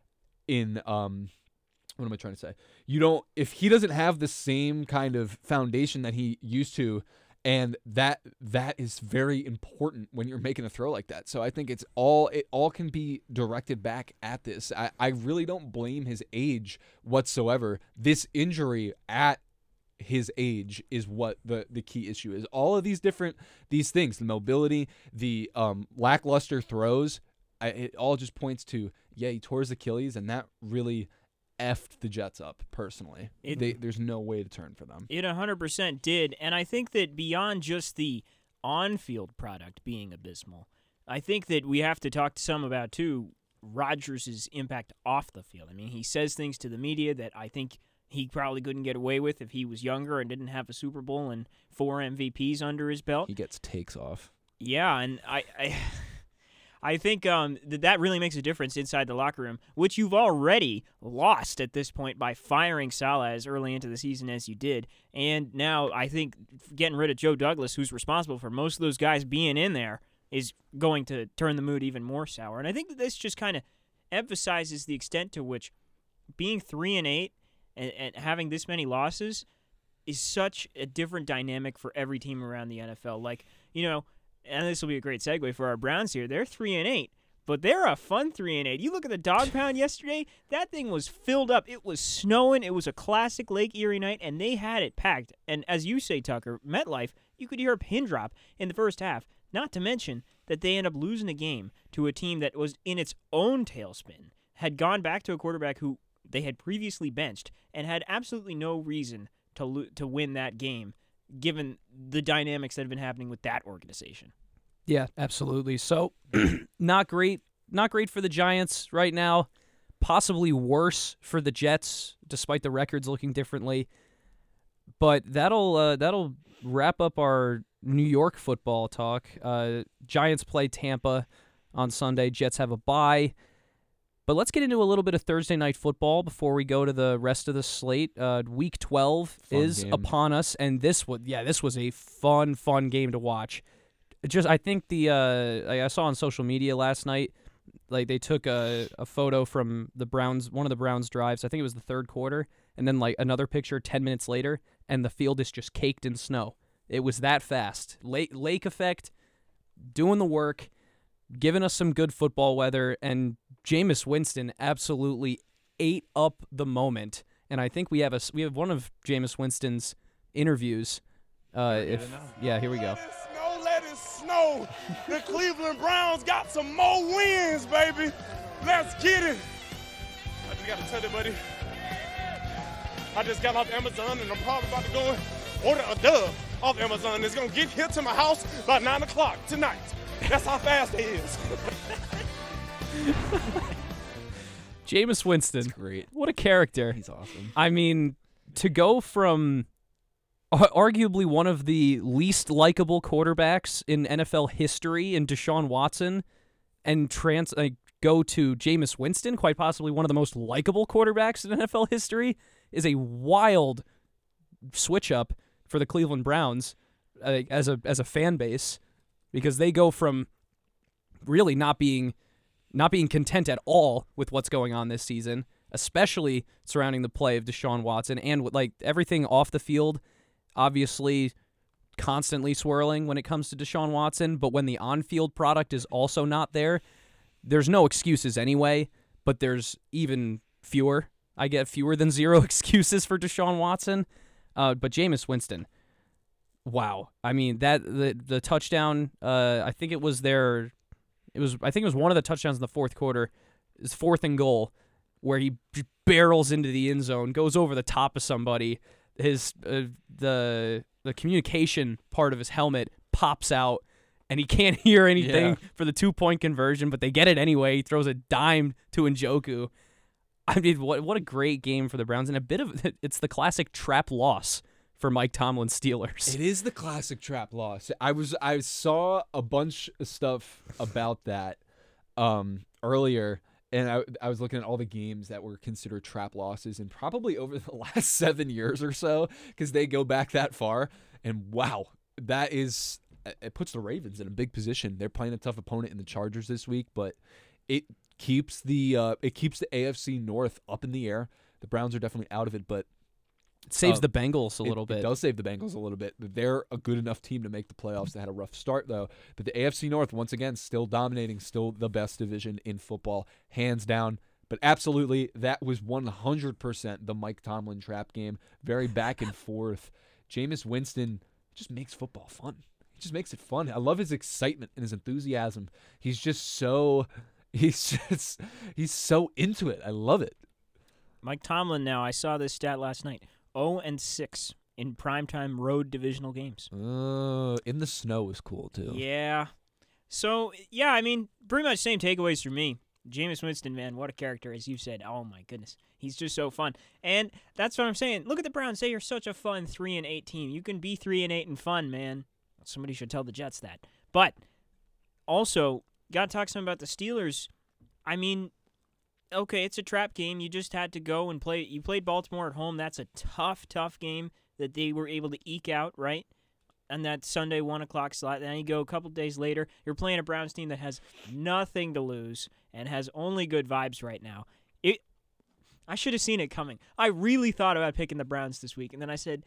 in what am I trying to say? If he doesn't have the same kind of foundation that he used to, and that is very important when you're making a throw like that. So I think it all can be directed back at this. I really don't blame his age whatsoever. This injury at his age is what the key issue is. All of these things, the mobility, the lackluster throws, it all just points to, he tore his Achilles, and that really effed the Jets up personally. There's no way to turn for them. It 100% did, and I think that beyond just the on-field product being abysmal, I think that we have to talk to some about, too, Rodgers' impact off the field. I mean, he says things to the media that I think he probably couldn't get away with if he was younger and didn't have a Super Bowl and 4 MVPs under his belt. He gets takes off. Yeah, and I think that really makes a difference inside the locker room, which you've already lost at this point by firing Saleh as early into the season as you did. And now I think getting rid of Joe Douglas, who's responsible for most of those guys being in there, is going to turn the mood even more sour. And I think that this just kind of emphasizes the extent to which being 3-8 and having this many losses is such a different dynamic for every team around the NFL. And this will be a great segue for our Browns here. They're 3-8, but they're a fun 3-8. You look at the Dog Pound yesterday, that thing was filled up. It was snowing. It was a classic Lake Erie night, and they had it packed. And as you say, Tucker, MetLife, you could hear a pin drop in the first half, not to mention that they end up losing a game to a team that was in its own tailspin, had gone back to a quarterback who they had previously benched, and had absolutely no reason to win that game, given the dynamics that have been happening with that organization. Yeah, absolutely. So, not great for the Giants right now. Possibly worse for the Jets, despite the records looking differently. But that'll wrap up our New York football talk. Giants play Tampa on Sunday. Jets have a bye. But let's get into a little bit of Thursday night football before we go to the rest of the slate. Week 12 is upon us, and this was a fun game to watch. I think I saw on social media last night, they took a photo from the Browns, one of the Browns drives. I think it was the third quarter, and then another picture 10 minutes later, and the field is just caked in snow. It was that fast. Lake effect, doing the work, giving us some good football weather, and Jameis Winston absolutely ate up the moment. And I think we have one of Jameis Winston's interviews. Here we go. Let it snow. The Cleveland Browns got some more wins, baby. Let's get it. I just got to tell you, buddy. I just got off Amazon, and I'm probably about to go and order a dub off Amazon. It's going to get here to my house by 9 o'clock tonight. That's how fast it is. Jameis Winston. That's great. What a character. He's awesome. I mean, to go from arguably one of the least likable quarterbacks in NFL history in Deshaun Watson and go to Jameis Winston, quite possibly one of the most likable quarterbacks in NFL history, is a wild switch up for the Cleveland Browns as a fan base, because they go from really not being content at all with what's going on this season, especially surrounding the play of Deshaun Watson and with, like, everything off the field, obviously constantly swirling when it comes to Deshaun Watson, but when the on-field product is also not there, there's no excuses anyway, but there's even fewer. I get fewer than zero excuses for Deshaun Watson. But Jameis Winston, wow. I mean, that the touchdown, I think it was one of the touchdowns in the fourth quarter, is 4th and goal, where he barrels into the end zone, goes over the top of somebody. His the communication part of his helmet pops out, and he can't hear anything for the 2-point conversion, but they get it anyway. He throws a dime to Njoku. I mean, what a great game for the Browns, and it's the classic trap loss for Mike Tomlin's Steelers. It is the classic trap loss. I saw a bunch of stuff about that earlier, and I was looking at all the games that were considered trap losses, and probably over the last 7 years or so, because they go back that far. And wow, it puts the Ravens in a big position. They're playing a tough opponent in the Chargers this week, but it keeps the AFC North up in the air. The Browns are definitely out of it, but it saves the Bengals a little bit. It does save the Bengals a little bit. They're a good enough team to make the playoffs. They had a rough start, though. But the AFC North, once again, still dominating, still the best division in football, hands down. But absolutely, that was 100% the Mike Tomlin trap game. Very back and forth. Jameis Winston just makes football fun. He just makes it fun. I love his excitement and his enthusiasm. He's so into it. I love it. Mike Tomlin now, I saw this stat last night, 0-6 in primetime road divisional games. In the snow is cool, too. Yeah. So, yeah, I mean, pretty much same takeaways for me. Jameis Winston, man, what a character, as you said. Oh, my goodness. He's just so fun. And that's what I'm saying. Look at the Browns. They are such a fun 3-8 team. You can be 3-8 and fun, man. Somebody should tell the Jets that. But also, got to talk some about the Steelers. I mean, okay, it's a trap game. You just had to go and play. You played Baltimore at home. That's a tough game that they were able to eke out, right? And that Sunday 1 o'clock slot. Then you go a couple days later, you're playing a Browns team that has nothing to lose and has only good vibes right now. I should have seen it coming. I really thought about picking the Browns this week, and then I said,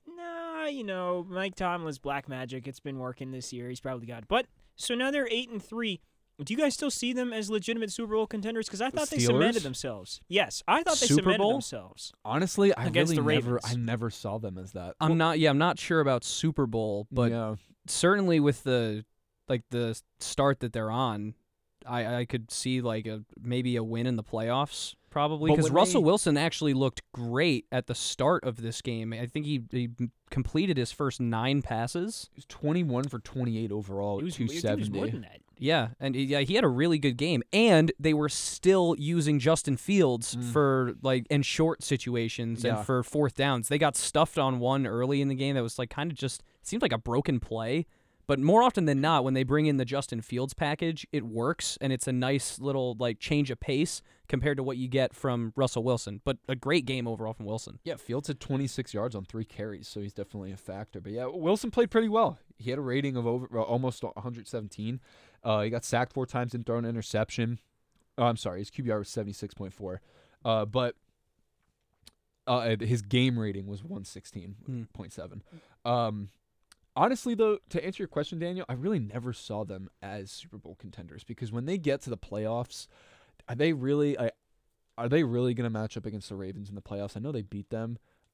nah, Mike Tomlin's black magic. It's been working this year. He's probably got it. But so now they're 8-3. Do you guys still see them as legitimate Super Bowl contenders? Because I thought they cemented themselves. Yes, I thought they cemented themselves. Honestly, I never saw them as that. I'm not sure about Super Bowl, but certainly with the start that they're on, I could see maybe a win in the playoffs. Probably, because Russell Wilson actually looked great at the start of this game. I think he completed his first 9 passes. He was 21 for 28 overall at 270. He was more than that. Yeah, and he had a really good game. And they were still using Justin Fields for in short situations and for 4th downs. They got stuffed on one early in the game that was kind of just seemed like a broken play. But more often than not, when they bring in the Justin Fields package, it works, and it's a nice little change of pace compared to what you get from Russell Wilson. But a great game overall from Wilson. Yeah, Fields had 26 yards on 3 carries, so he's definitely a factor. But yeah, Wilson played pretty well. He had a rating of almost 117. He got sacked 4 times and thrown an interception. Oh, I'm sorry, his QBR was 76.4. But his game rating was 116.7. honestly, though, to answer your question, Daniel, I really never saw them as Super Bowl contenders because when they get to the playoffs, are they really going to match up against the Ravens in the playoffs? I know they beat them.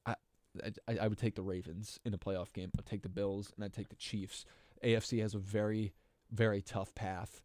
I would take the Ravens in a playoff game. I'd take the Bills, and I'd take the Chiefs. AFC has a very, very tough path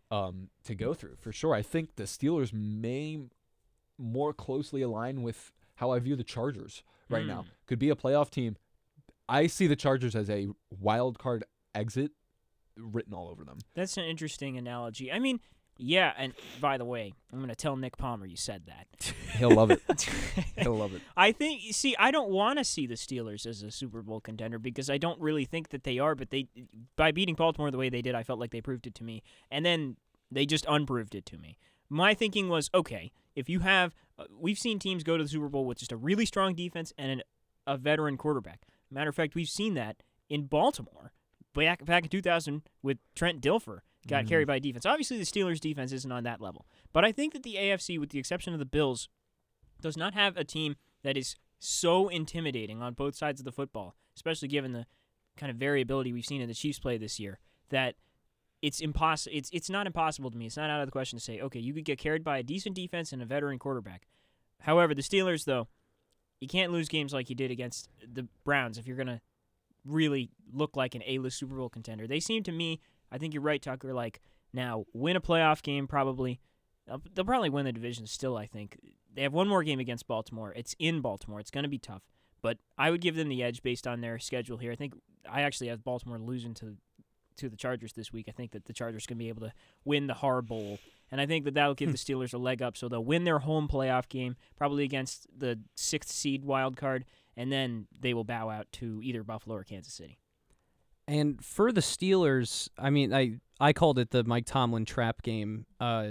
to go through, for sure. I think the Steelers may more closely align with how I view the Chargers right now. Could be a playoff team. I see the Chargers as a wild card exit written all over them. That's an interesting analogy. I mean, yeah, and by the way, I'm going to tell Nick Palmer you said that. He'll love it. He'll love it. I think, I don't want to see the Steelers as a Super Bowl contender because I don't really think that they are, but by beating Baltimore the way they did, I felt like they proved it to me. And then they just unproved it to me. My thinking was, okay, if you have, we've seen teams go to the Super Bowl with just a really strong defense and a veteran quarterback. Matter of fact, we've seen that in Baltimore back in 2000 with Trent Dilfer. Got carried by defense. Obviously, the Steelers' defense isn't on that level. But I think that the AFC, with the exception of the Bills, does not have a team that is so intimidating on both sides of the football, especially given the kind of variability we've seen in the Chiefs' play this year, that it's impossible. It's not impossible to me. It's not out of the question to say, okay, you could get carried by a decent defense and a veteran quarterback. However, the Steelers, though, you can't lose games like you did against the Browns if you're going to really look like an A-list Super Bowl contender. They seem to me, I think you're right, Tucker, like, now, win a playoff game probably. They'll probably win the division still, I think. They have one more game against Baltimore. It's in Baltimore. It's going to be tough. But I would give them the edge based on their schedule here. I think I actually have Baltimore losing to the Chargers this week. I think that the Chargers can be able to win the Har Bowl. And I think that that'll give the Steelers a leg up. So they'll win their home playoff game, probably against the 6th seed wild card, and then they will bow out to either Buffalo or Kansas City. And for the Steelers, I mean, I called it the Mike Tomlin trap game,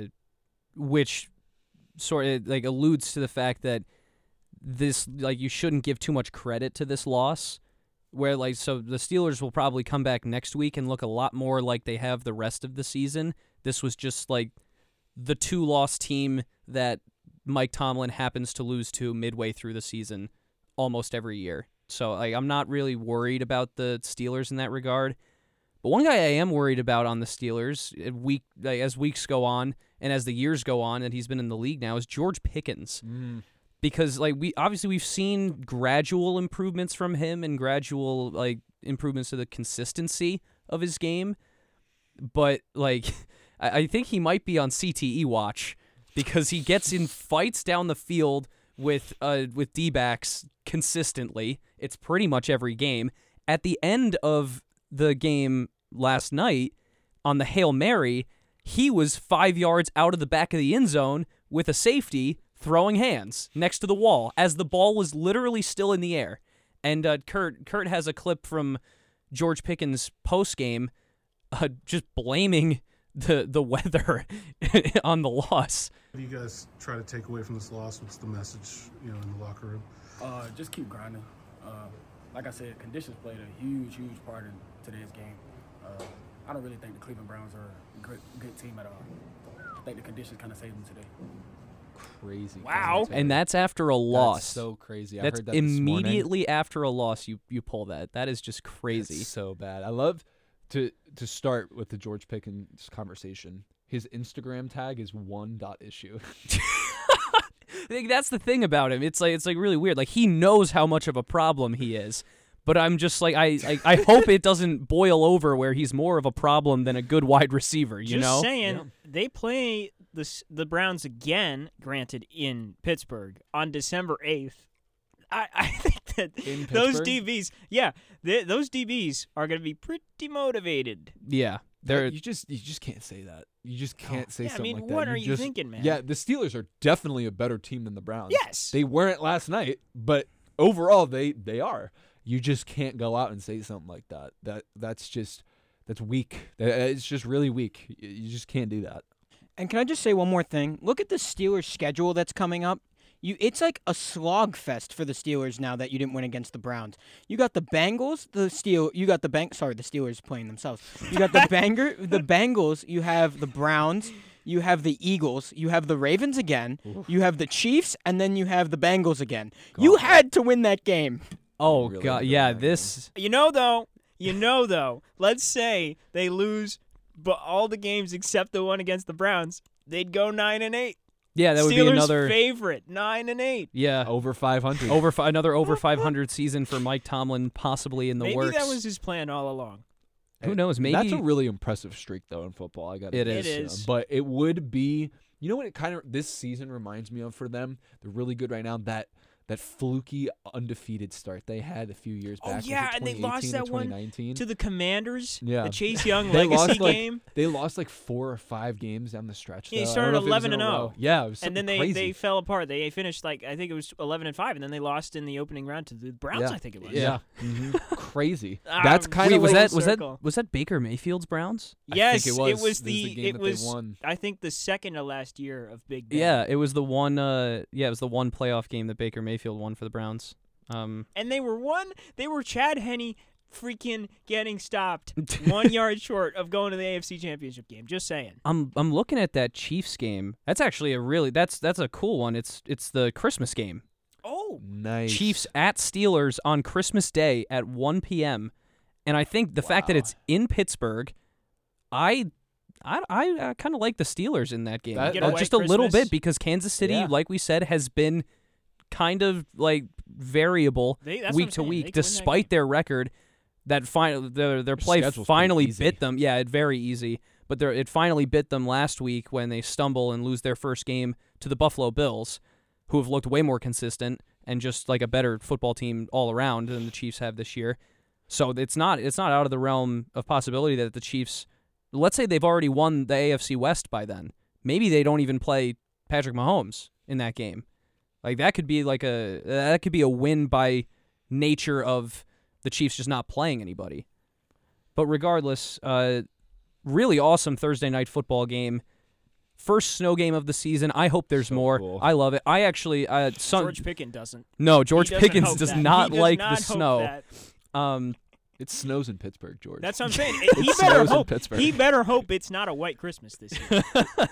which sort of like alludes to the fact that this, like, you shouldn't give too much credit to this loss. Where, like, so the Steelers will probably come back next week and look a lot more like they have the rest of the season. This was just like the 2-loss team that Mike Tomlin happens to lose to midway through the season almost every year. So, like, I'm not really worried about the Steelers in that regard. But one guy I am worried about on the Steelers, as weeks go on and as the years go on, and he's been in the league now, is George Pickens. Because, like, we've seen gradual improvements from him and gradual, like, improvements to the consistency of his game. But, like, I think he might be on CTE watch because he gets in fights down the field with D-backs consistently. It's pretty much every game. At the end of the game last night, on the Hail Mary, he was 5 yards out of the back of the end zone with a safety throwing hands next to the wall as the ball was literally still in the air. And Kurt has a clip from George Pickens post-game just blaming the weather on the loss. What do you guys try to take away from this loss? What's the message, in the locker room? Just keep grinding. Like I said, conditions played a huge part in today's game. I don't really think the Cleveland Browns are a good team at all. I think the conditions kind of saved them today. Crazy. Wow. And that's after a loss. That's so crazy. I That's heard that immediately this morning. after a loss you pull that. That is just crazy. That's so bad. I love to start with the George Pickens conversation. His Instagram tag is one.issue. I think that's the thing about him. It's like really weird. Like, he knows how much of a problem he is. But I'm just like, I hope it doesn't boil over where he's more of a problem than a good wide receiver, you know? Just saying, they play the Browns again, granted, in Pittsburgh on December 8th. I think that those DBs, those DBs are going to be pretty motivated. Yeah. You just can't say that. You just can't say something like that. What are you thinking, man? Yeah, the Steelers are definitely a better team than the Browns. Yes. They weren't last night, but overall they are. You just can't go out and say something like that. That's weak. It's just really weak. You just can't do that. And can I just say one more thing? Look at the Steelers' schedule that's coming up. It's like a slog fest for the Steelers now that you didn't win against the Browns. You got the Bengals, the Steelers playing themselves. You got the Bengals, you have the Browns, you have the Eagles, you have the Ravens again, you have the Chiefs, and then you have the Bengals again. You had to win that game. Oh, God, yeah, this... Though, Though, let's say they lose all the games except the one against the Browns, they'd go 9-8. Yeah, that would Steelers be another favorite, 9-8. Yeah, over 500. Another over 500 season for Mike Tomlin, possibly in the works. Maybe that was his plan all along. Who knows? Maybe that's a really impressive streak, though, in football. It is. But it would be. You know what? It kind of this season reminds me of for them. They're really good right now. That fluky undefeated start they had a few years back. Oh yeah, and they lost that one to the Commanders. Yeah, the Chase Young legacy game. They lost like 4 or 5 games down the stretch. Yeah, they started 11-0. Yeah, it was and then crazy. they fell apart. They finished I think it was 11-5, and then they lost in the opening round to the Browns. Yeah. I think it was. Yeah, crazy. That's kind of was that Baker Mayfield's Browns? Yes, I think it was. It was the game that they won. I think the second to last year of Big Ben. Yeah, it was the one. It was the one playoff game that Baker Mayfield won for the Browns. And they were Chad Henne freaking getting stopped 1 yard short of going to the AFC Championship game. Just saying. I'm looking at that Chiefs game. That's actually that's a cool one. It's the Christmas game. Oh, nice. Chiefs at Steelers on Christmas Day at 1 p.m. And I think the fact that it's in Pittsburgh, I kind of like the Steelers in that game. Just a little bit, because Kansas City, like we said, has been kind of like variable week to week, despite their record. That their play finally bit them. Yeah, very easy. But it finally bit them last week when they stumble and lose their first game to the Buffalo Bills, who have looked way more consistent and just like a better football team all around than the Chiefs have this year. So it's not out of the realm of possibility that the Chiefs, let's say they've already won the AFC West by then. Maybe they don't even play Patrick Mahomes in that game. Like that could be a win by nature of the Chiefs just not playing anybody. But regardless, really awesome Thursday night football game. First snow game of the season. I hope there's more. Cool. I love it. I actually George Pickens doesn't. No, George Pickens does not like the hope snow. that. It snows in Pittsburgh, George. That's what I'm saying. He better hope it's not a white Christmas this year.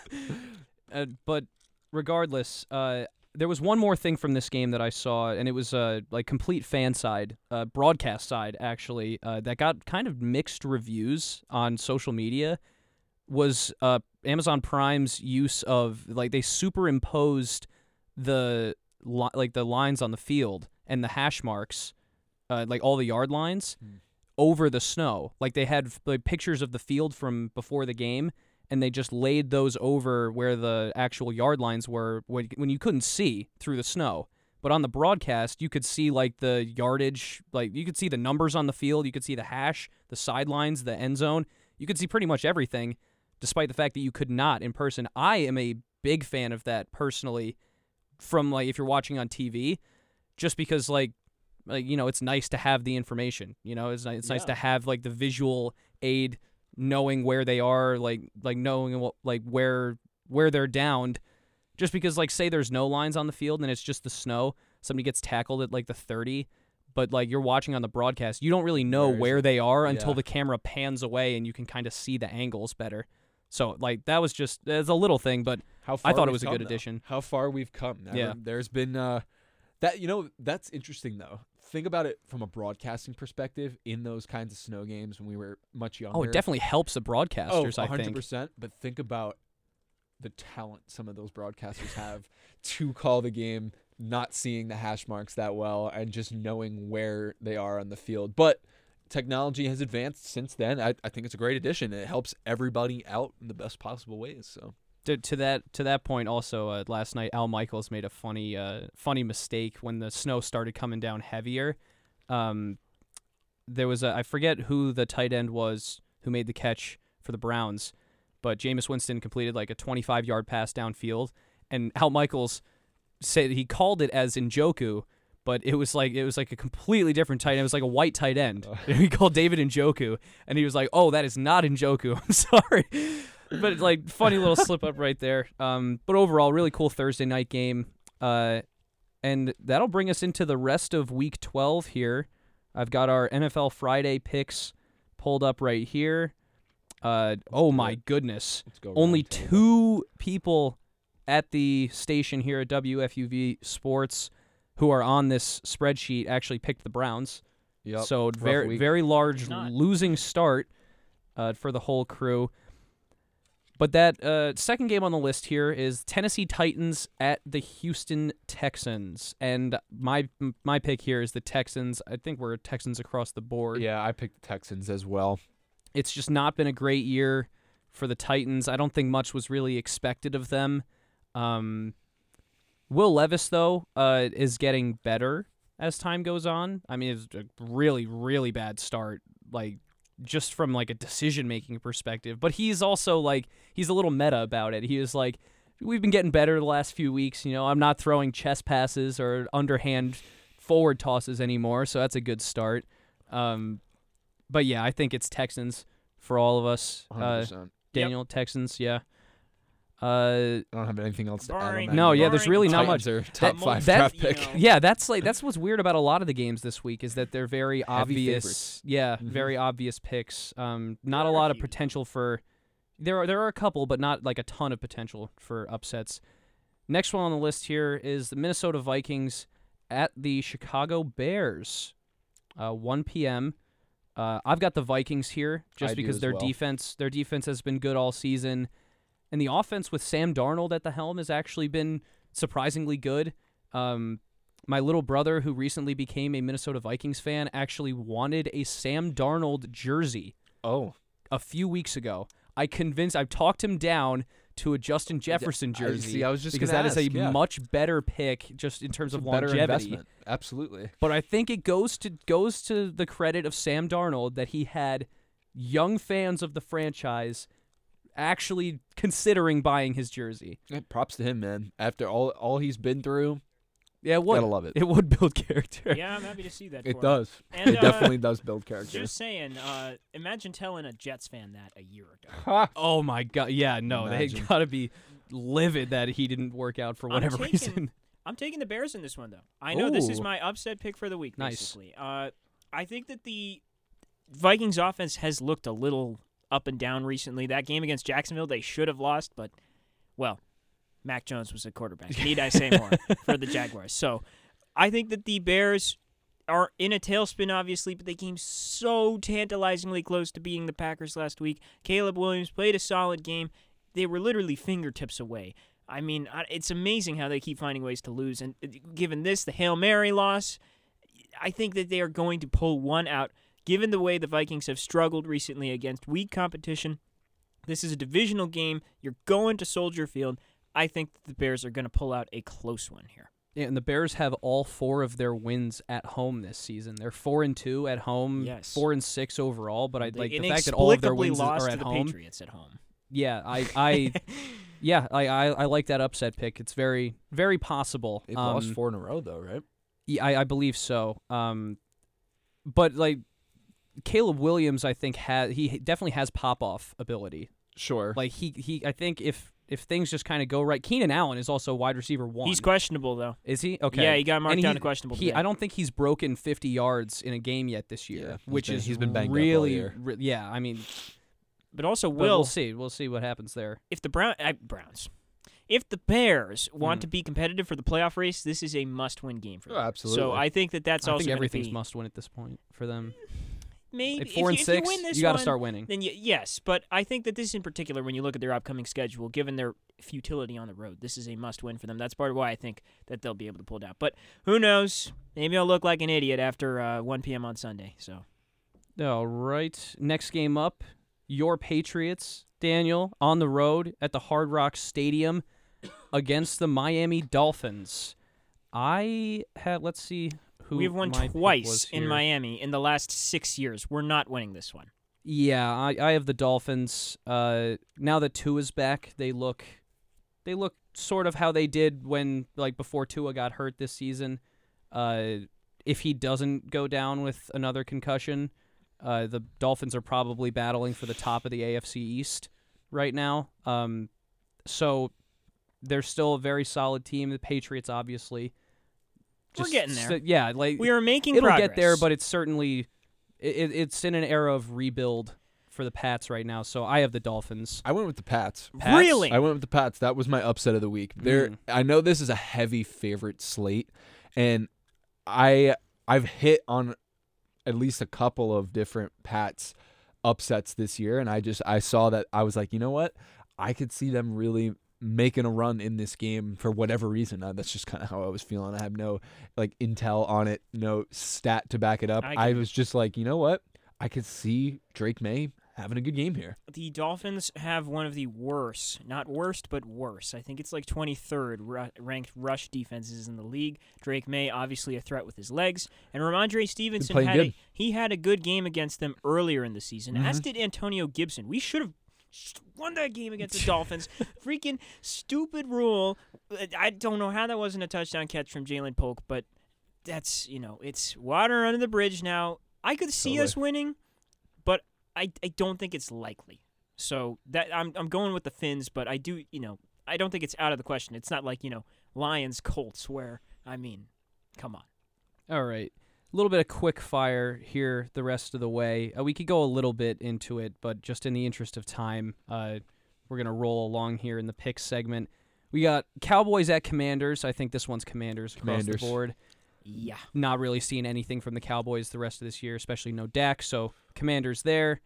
But regardless, there was one more thing from this game that I saw, and it was like complete fan side, broadcast side actually, that got kind of mixed reviews on social media. Was Amazon Prime's use of they superimposed the lines on the field and the hash marks, all the yard lines, over the snow. Like they had pictures of the field from before the game, and they just laid those over where the actual yard lines were when you couldn't see through the snow. But on the broadcast, you could see the yardage, you could see the numbers on the field, you could see the hash, the sidelines, the end zone. You could see pretty much everything, despite the fact that you could not in person. I am a big fan of that personally, from if you're watching on TV, just because it's nice to have the information. It's nice to have the visual aid, knowing where they are, knowing what where they're downed. Just because say there's no lines on the field and it's just the snow, somebody gets tackled at the 30, but you're watching on the broadcast, you don't really know where they are until the camera pans away and you can kind of see the angles better. So that was just it's a little thing, but I thought it was a good addition. How far we've come. Yeah. There's been that's interesting though. Think about it from a broadcasting perspective in those kinds of snow games when we were much younger. Oh, it definitely helps the broadcasters, I think. 100%. But think about the talent some of those broadcasters have to call the game, not seeing the hash marks that well and just knowing where they are on the field. But technology has advanced since then. I think it's a great addition. It helps everybody out in the best possible ways. So to that point, also last night Al Michaels made a funny mistake when the snow started coming down heavier. There was I forget who the tight end was who made the catch for the Browns, but Jameis Winston completed a 25-yard pass downfield, and Al Michaels said he called it as Njoku, but it was a completely different tight end. It was a white tight end. He called David Njoku, and he was like, "Oh, that is not Njoku. I'm sorry." But funny little slip up right there. But overall, really cool Thursday night game. And that'll bring us into the rest of Week 12 here. I've got our NFL Friday picks pulled up right here. Oh my goodness! Only 2 people at the station here at WFUV Sports who are on this spreadsheet actually picked the Browns. Yep. So Rough very week. very large losing start for the whole crew. But that second game on the list here is Tennessee Titans at the Houston Texans. And my pick here is the Texans. I think we're Texans across the board. Yeah, I picked the Texans as well. It's just not been a great year for the Titans. I don't think much was really expected of them. Will Levis, though, is getting better as time goes on. I mean, it's a really, really bad start, like, just from, like, a decision-making perspective. But he's also, like, he's a little meta about it. He is like, we've been getting better the last few weeks. You know, I'm not throwing chest passes or underhand forward tosses anymore, so that's a good start. But, yeah, I think it's Texans for all of us. 100%. Daniel, Texans, yeah. I don't have anything else to add on that. No, yeah, there's really not much. Titans are top 5 draft pick. Yeah, that's what's weird about a lot of the games this week is that they're very Heavy obvious. favorites. Yeah, very obvious picks. Not a lot of potential for. There are a couple, but not like a ton of potential for upsets. Next one on the list here is the Minnesota Vikings at the Chicago Bears. 1 p.m. I've got the Vikings here just because their defense has been good all season. And the offense with Sam Darnold at the helm has actually been surprisingly good. My little brother, who recently became a Minnesota Vikings fan, actually wanted a Sam Darnold jersey. A few weeks ago. I've talked him down to a Justin Jefferson jersey. I was just because gonna that is ask, a much better pick just in terms of better longevity. investment. Absolutely. But I think it goes to the credit of Sam Darnold that he had young fans of the franchise actually considering buying his jersey. Yeah, props to him, man. After all he's been through, yeah, it would, gotta love it. It would build character. Yeah, I'm happy to see that. It for does. Him. And, it definitely does build character. Just saying, imagine telling a Jets fan that a year ago. Oh my God! Yeah, no, Imagine. they gotta be livid that he didn't work out for whatever reason. I'm taking the Bears in this one, though. I know this is Ooh. my upset pick for the week. Nice. Basically, I think that the Vikings offense has looked a little up and down recently. That game against Jacksonville, they should have lost, but, well, Mac Jones was the quarterback. Need I say more for the Jaguars? So I think that the Bears are in a tailspin, obviously, but they came so tantalizingly close to beating the Packers last week. Caleb Williams played a solid game. They were literally fingertips away. I mean, it's amazing how they keep finding ways to lose. And given this, the Hail Mary loss, I think that they are going to pull one out. Given the way the Vikings have struggled recently against weak competition, this is a divisional game. You're going to Soldier Field. I think that the Bears are going to pull out a close one here. Yeah, and the Bears have all 4 of their wins at home this season. They're 4-2 at home, Yes. 4-6 overall. But I They like the fact that all of their inexplicably wins lost are to at the home. Patriots at home. Yeah, I like that upset pick. It's very, very possible. They've lost 4 in a row, though, right? Yeah, I believe so. But like Caleb Williams, I think he definitely has pop-off ability. Sure. Like he I think if things just kind of go right, Keenan Allen is also wide receiver 1. He's questionable, though. Is he? Okay. Yeah, he got marked down to questionable today. I don't think he's broken 50 yards in a game yet this year, Yeah, he's been banged really, up all year. yeah. I mean, But also, we'll see. We'll see what happens there. If the Browns, if the Bears want to be competitive for the playoff race, this is a must-win game for them. Oh, absolutely. So I think that's I also think gonna everything's be, must win at this point for them. Maybe At 4 and if 6, you win this you got to one, start winning. Then yes, but I think that this in particular, when you look at their upcoming schedule, given their futility on the road, this is a must-win for them. That's part of why I think that they'll be able to pull it out. But who knows? Maybe I'll look like an idiot after 1 p.m. on Sunday. So, all right. Next game up, your Patriots, Daniel, on the road at the Hard Rock Stadium against the Miami Dolphins. Let's see. We've won twice in Miami in the last 6 years. We're not winning this one. Yeah, I have the Dolphins. Now that Tua's back, they look sort of how they did when before Tua got hurt this season. If he doesn't go down with another concussion, the Dolphins are probably battling for the top of the AFC East right now. So they're still a very solid team. The Patriots, obviously. We're getting there. Yeah, we are making it'll progress. get there, but it's certainly it's in an era of rebuild for the Pats right now. So I have the Dolphins. I went with the Pats. Really? I went with the Pats. That was my upset of the week. I know this is a heavy favorite slate, and I've hit on at least a couple of different Pats upsets this year, and I saw that. I was like, you know what? I could see them really making a run in this game for whatever reason. That's just kind of how I was feeling. I have no intel on it, no stat to back it up. I was just like, you know what? I could see Drake May having a good game here. The Dolphins have one of the worst, not worst, but worse. I think it's 23rd ranked rush defenses in the league. Drake May, obviously a threat with his legs. And Ramondre Stevenson had a good game against them earlier in the season, as did Antonio Gibson. We should have won that game against the Dolphins. Freaking stupid rule. I don't know how that wasn't a touchdown catch from Jalen Polk, but that's, it's water under the bridge now. I could see us winning, but I don't think it's likely. So that I'm going with the Fins, but I do, I don't think it's out of the question. It's not like, Lions, Colts, where, come on. All right. A little bit of quick fire here the rest of the way. We could go a little bit into it, but just in the interest of time, we're going to roll along here in the picks segment. We got Cowboys at Commanders. I think this one's Commanders across the board. Yeah. Not really seeing anything from the Cowboys the rest of this year, especially no Dak, so Commanders there.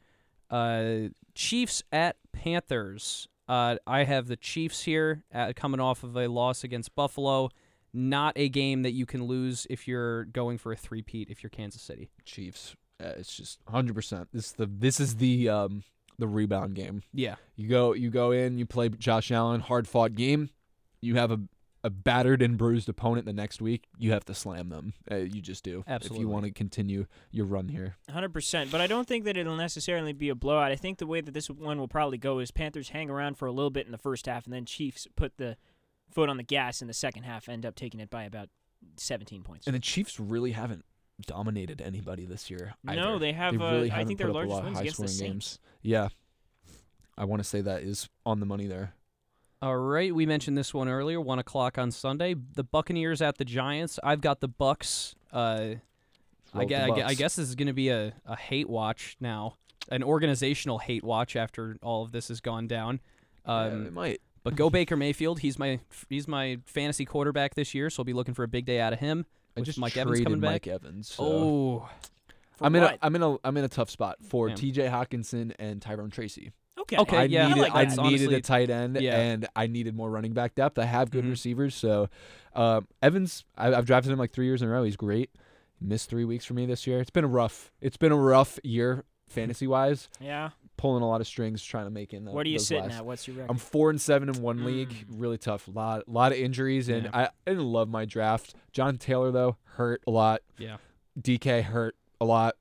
Chiefs at Panthers. I have the Chiefs here coming off of a loss against Buffalo. Not a game that you can lose if you're going for a three-peat if you're Kansas City. Chiefs. It's just 100%. This is the rebound game. Yeah. You go in, you play Josh Allen, hard-fought game. You have a battered and bruised opponent the next week. You have to slam them. You just do. Absolutely. If you want to continue your run here. 100%. But I don't think that it'll necessarily be a blowout. I think the way that this one will probably go is Panthers hang around for a little bit in the first half, and then Chiefs put the foot on the gas in the second half, end up taking it by about 17 points. And the Chiefs really haven't dominated anybody this year either. No, they have. Really I think their put up largest wins against the Saints. Games. Yeah. I want to say that is on the money there. All right, we mentioned this one earlier, 1 o'clock on Sunday. The Buccaneers at the Giants. I've got the Bucks. I guess this is going to be a hate watch now, an organizational hate watch after all of this has gone down. It might. But go Baker Mayfield. He's my fantasy quarterback this year, so I'll be looking for a big day out of him. I just Mike traded Evans coming back. Mike Evans. So. Oh, I'm in a tough spot for T.J. Hawkinson and Tyrone Tracy. Okay. I needed honestly, a tight end, and I needed more running back depth. I have good receivers, so Evans. I've drafted him 3 years in a row. He's great. He missed 3 weeks for me this year. It's been a rough year fantasy wise. Yeah. Pulling a lot of strings, trying to make in. What are you sitting at? What's your record? I'm 4-7 in one league. Really tough. A lot of injuries, and I didn't love my draft. John Taylor though hurt a lot. Yeah. DK hurt a lot.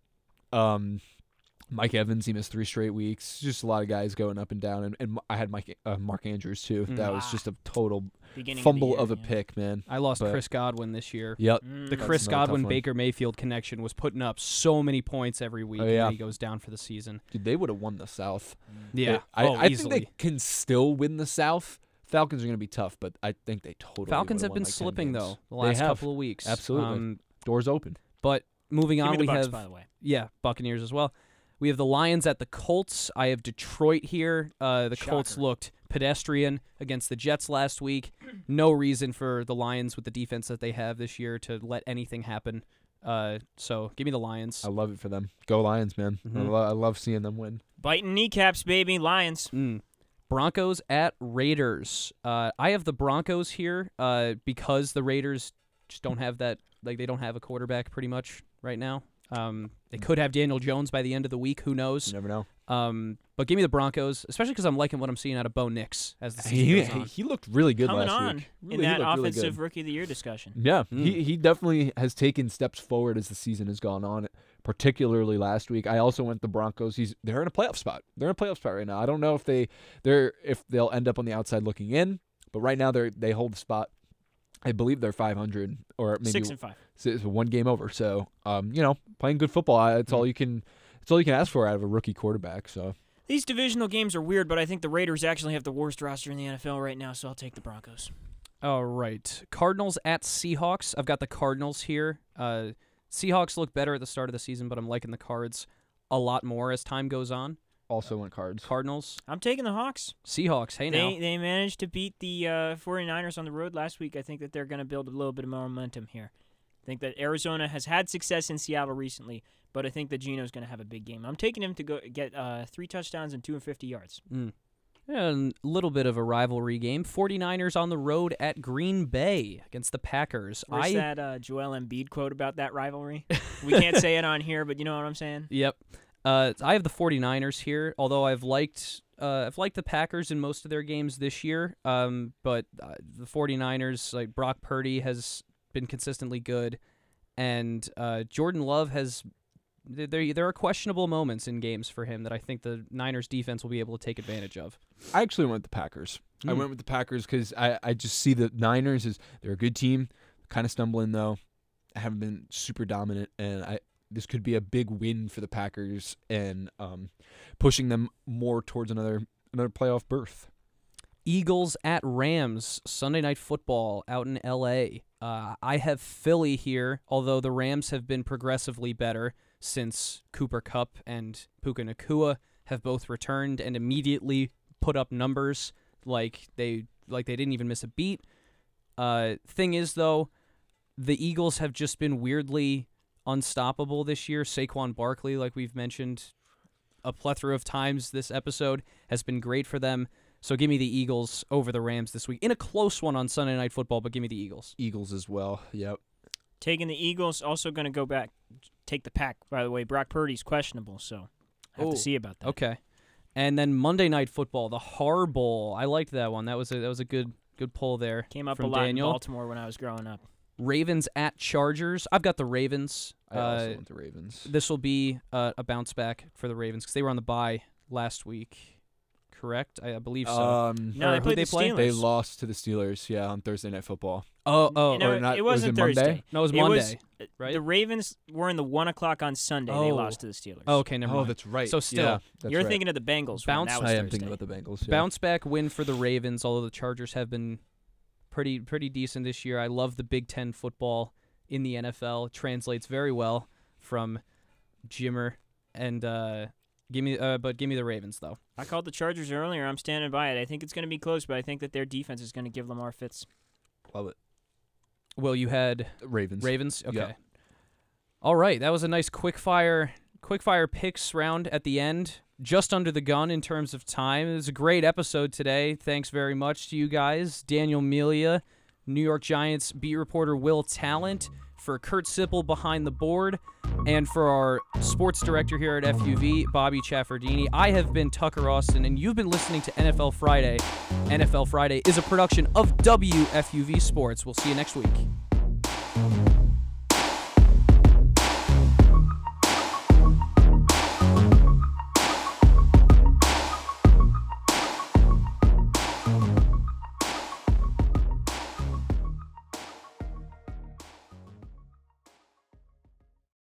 Mike Evans, he missed 3 straight weeks. Just a lot of guys going up and down, and I had Mark Andrews too. That was just a total fumble of a pick, man. I lost Chris Godwin this year. Yep. The Chris Godwin Baker Mayfield connection was putting up so many points every week, and he goes down for the season. Dude, they would have won the South. Yeah, I think they can still win the South. Falcons are going to be tough, but I think they totally. Falcons have been slipping though the last couple of weeks. Absolutely, doors open. But moving on, we Bucks, have by the way. Buccaneers as well. We have the Lions at the Colts. I have Detroit here. The Colts looked pedestrian against the Jets last week. No reason for the Lions with the defense that they have this year to let anything happen. So give me the Lions. I love it for them. Go Lions, man. I love seeing them win. Biting kneecaps, baby. Lions. Broncos at Raiders. I have the Broncos here because the Raiders just don't have that. They don't have a quarterback pretty much right now. They could have Daniel Jones by the end of the week. Who knows? You never know. But give me the Broncos, especially because I'm liking what I'm seeing out of Bo Nix as the season goes on. He looked really good Coming last on week. In that offensive rookie of the year discussion. Yeah, he definitely has taken steps forward as the season has gone on, particularly last week. I also went the Broncos. They're in a playoff spot. They're in a playoff spot right now. I don't know if they'll end up on the outside looking in, but right now they hold the spot. I believe they're 500 or maybe 6-5. So it's 1 game over. So, playing good football. It's all you can. It's all you can ask for out of a rookie quarterback. So these divisional games are weird, but I think the Raiders actually have the worst roster in the NFL right now. So I'll take the Broncos. All right, Cardinals at Seahawks. I've got the Cardinals here. Seahawks look better at the start of the season, but I'm liking the Cards a lot more as time goes on. Also went Cards. Cardinals. I'm taking the Hawks. Seahawks. Hey, now. They managed to beat the 49ers on the road last week. I think that they're going to build a little bit of momentum here. I think that Arizona has had success in Seattle recently, but I think that Geno's going to have a big game. I'm taking him to go get 3 touchdowns and 250 yards. And a little bit of a rivalry game. 49ers on the road at Green Bay against the Packers. Where's that Joel Embiid quote about that rivalry? We can't say it on here, but you know what I'm saying? Yep. I have the 49ers here, although I've liked the Packers in most of their games this year. But the 49ers, like Brock Purdy, has been consistently good, and Jordan Love has. There are questionable moments in games for him that I think the Niners defense will be able to take advantage of. I actually went with the Packers. I went with the Packers because I just see the Niners as they're a good team, kind of stumbling though, haven't been super dominant, and this could be a big win for the Packers and pushing them more towards another playoff berth. Eagles at Rams, Sunday Night Football out in L.A. I have Philly here, although the Rams have been progressively better since Cooper Kupp and Puka Nacua have both returned and immediately put up numbers like they didn't even miss a beat. Thing is, though, the Eagles have just been weirdly unstoppable this year. Saquon Barkley, like we've mentioned a plethora of times this episode, has been great for them. So give me the Eagles over the Rams this week. In a close one on Sunday Night Football, but give me the Eagles. Eagles as well, yep. Taking the Eagles, also going to go back, take the Pack, by the way. Brock Purdy's questionable, so I have to see about that. Okay. And then Monday Night Football, the Har Bowl. I liked that one. That was a good pull there. Came up from a lot Daniel. in Baltimore when I was growing up. Ravens at Chargers. I've got the Ravens. I also want the Ravens. This will be a bounce back for the Ravens because they were on the bye last week. Correct? I believe so. No, they played the Steelers. They lost to the Steelers, on Thursday Night Football. No, it wasn't Thursday. Monday? No, it was Monday, right? The Ravens were in the 1 o'clock on Sunday. They lost to the Steelers. Oh, okay, never mind. Oh, that's right. So still, you're thinking of the Bengals. Bounce. That was I am Thursday. thinking about the Bengals. Yeah. Bounce back win for the Ravens, although the Chargers have been pretty decent this year. I love the Big Ten football in the NFL. It translates very well from Jimmer and give me the Ravens though. I called the Chargers earlier. I'm standing by it. I think it's going to be close, but I think that their defense is going to give Lamar fits. Love it. Well, you had Ravens. Okay. Yeah. All right, that was a nice quick fire picks round at the end. Just under the gun in terms of time. It was a great episode today. Thanks very much to you guys. Daniel Melia, New York Giants beat reporter Will Talent, for Kurt Sippel behind the board, and for our sports director here at FUV, Bobby Chaffardini. I have been Tucker Austin, and you've been listening to NFL Friday. NFL Friday is a production of WFUV Sports. We'll see you next week.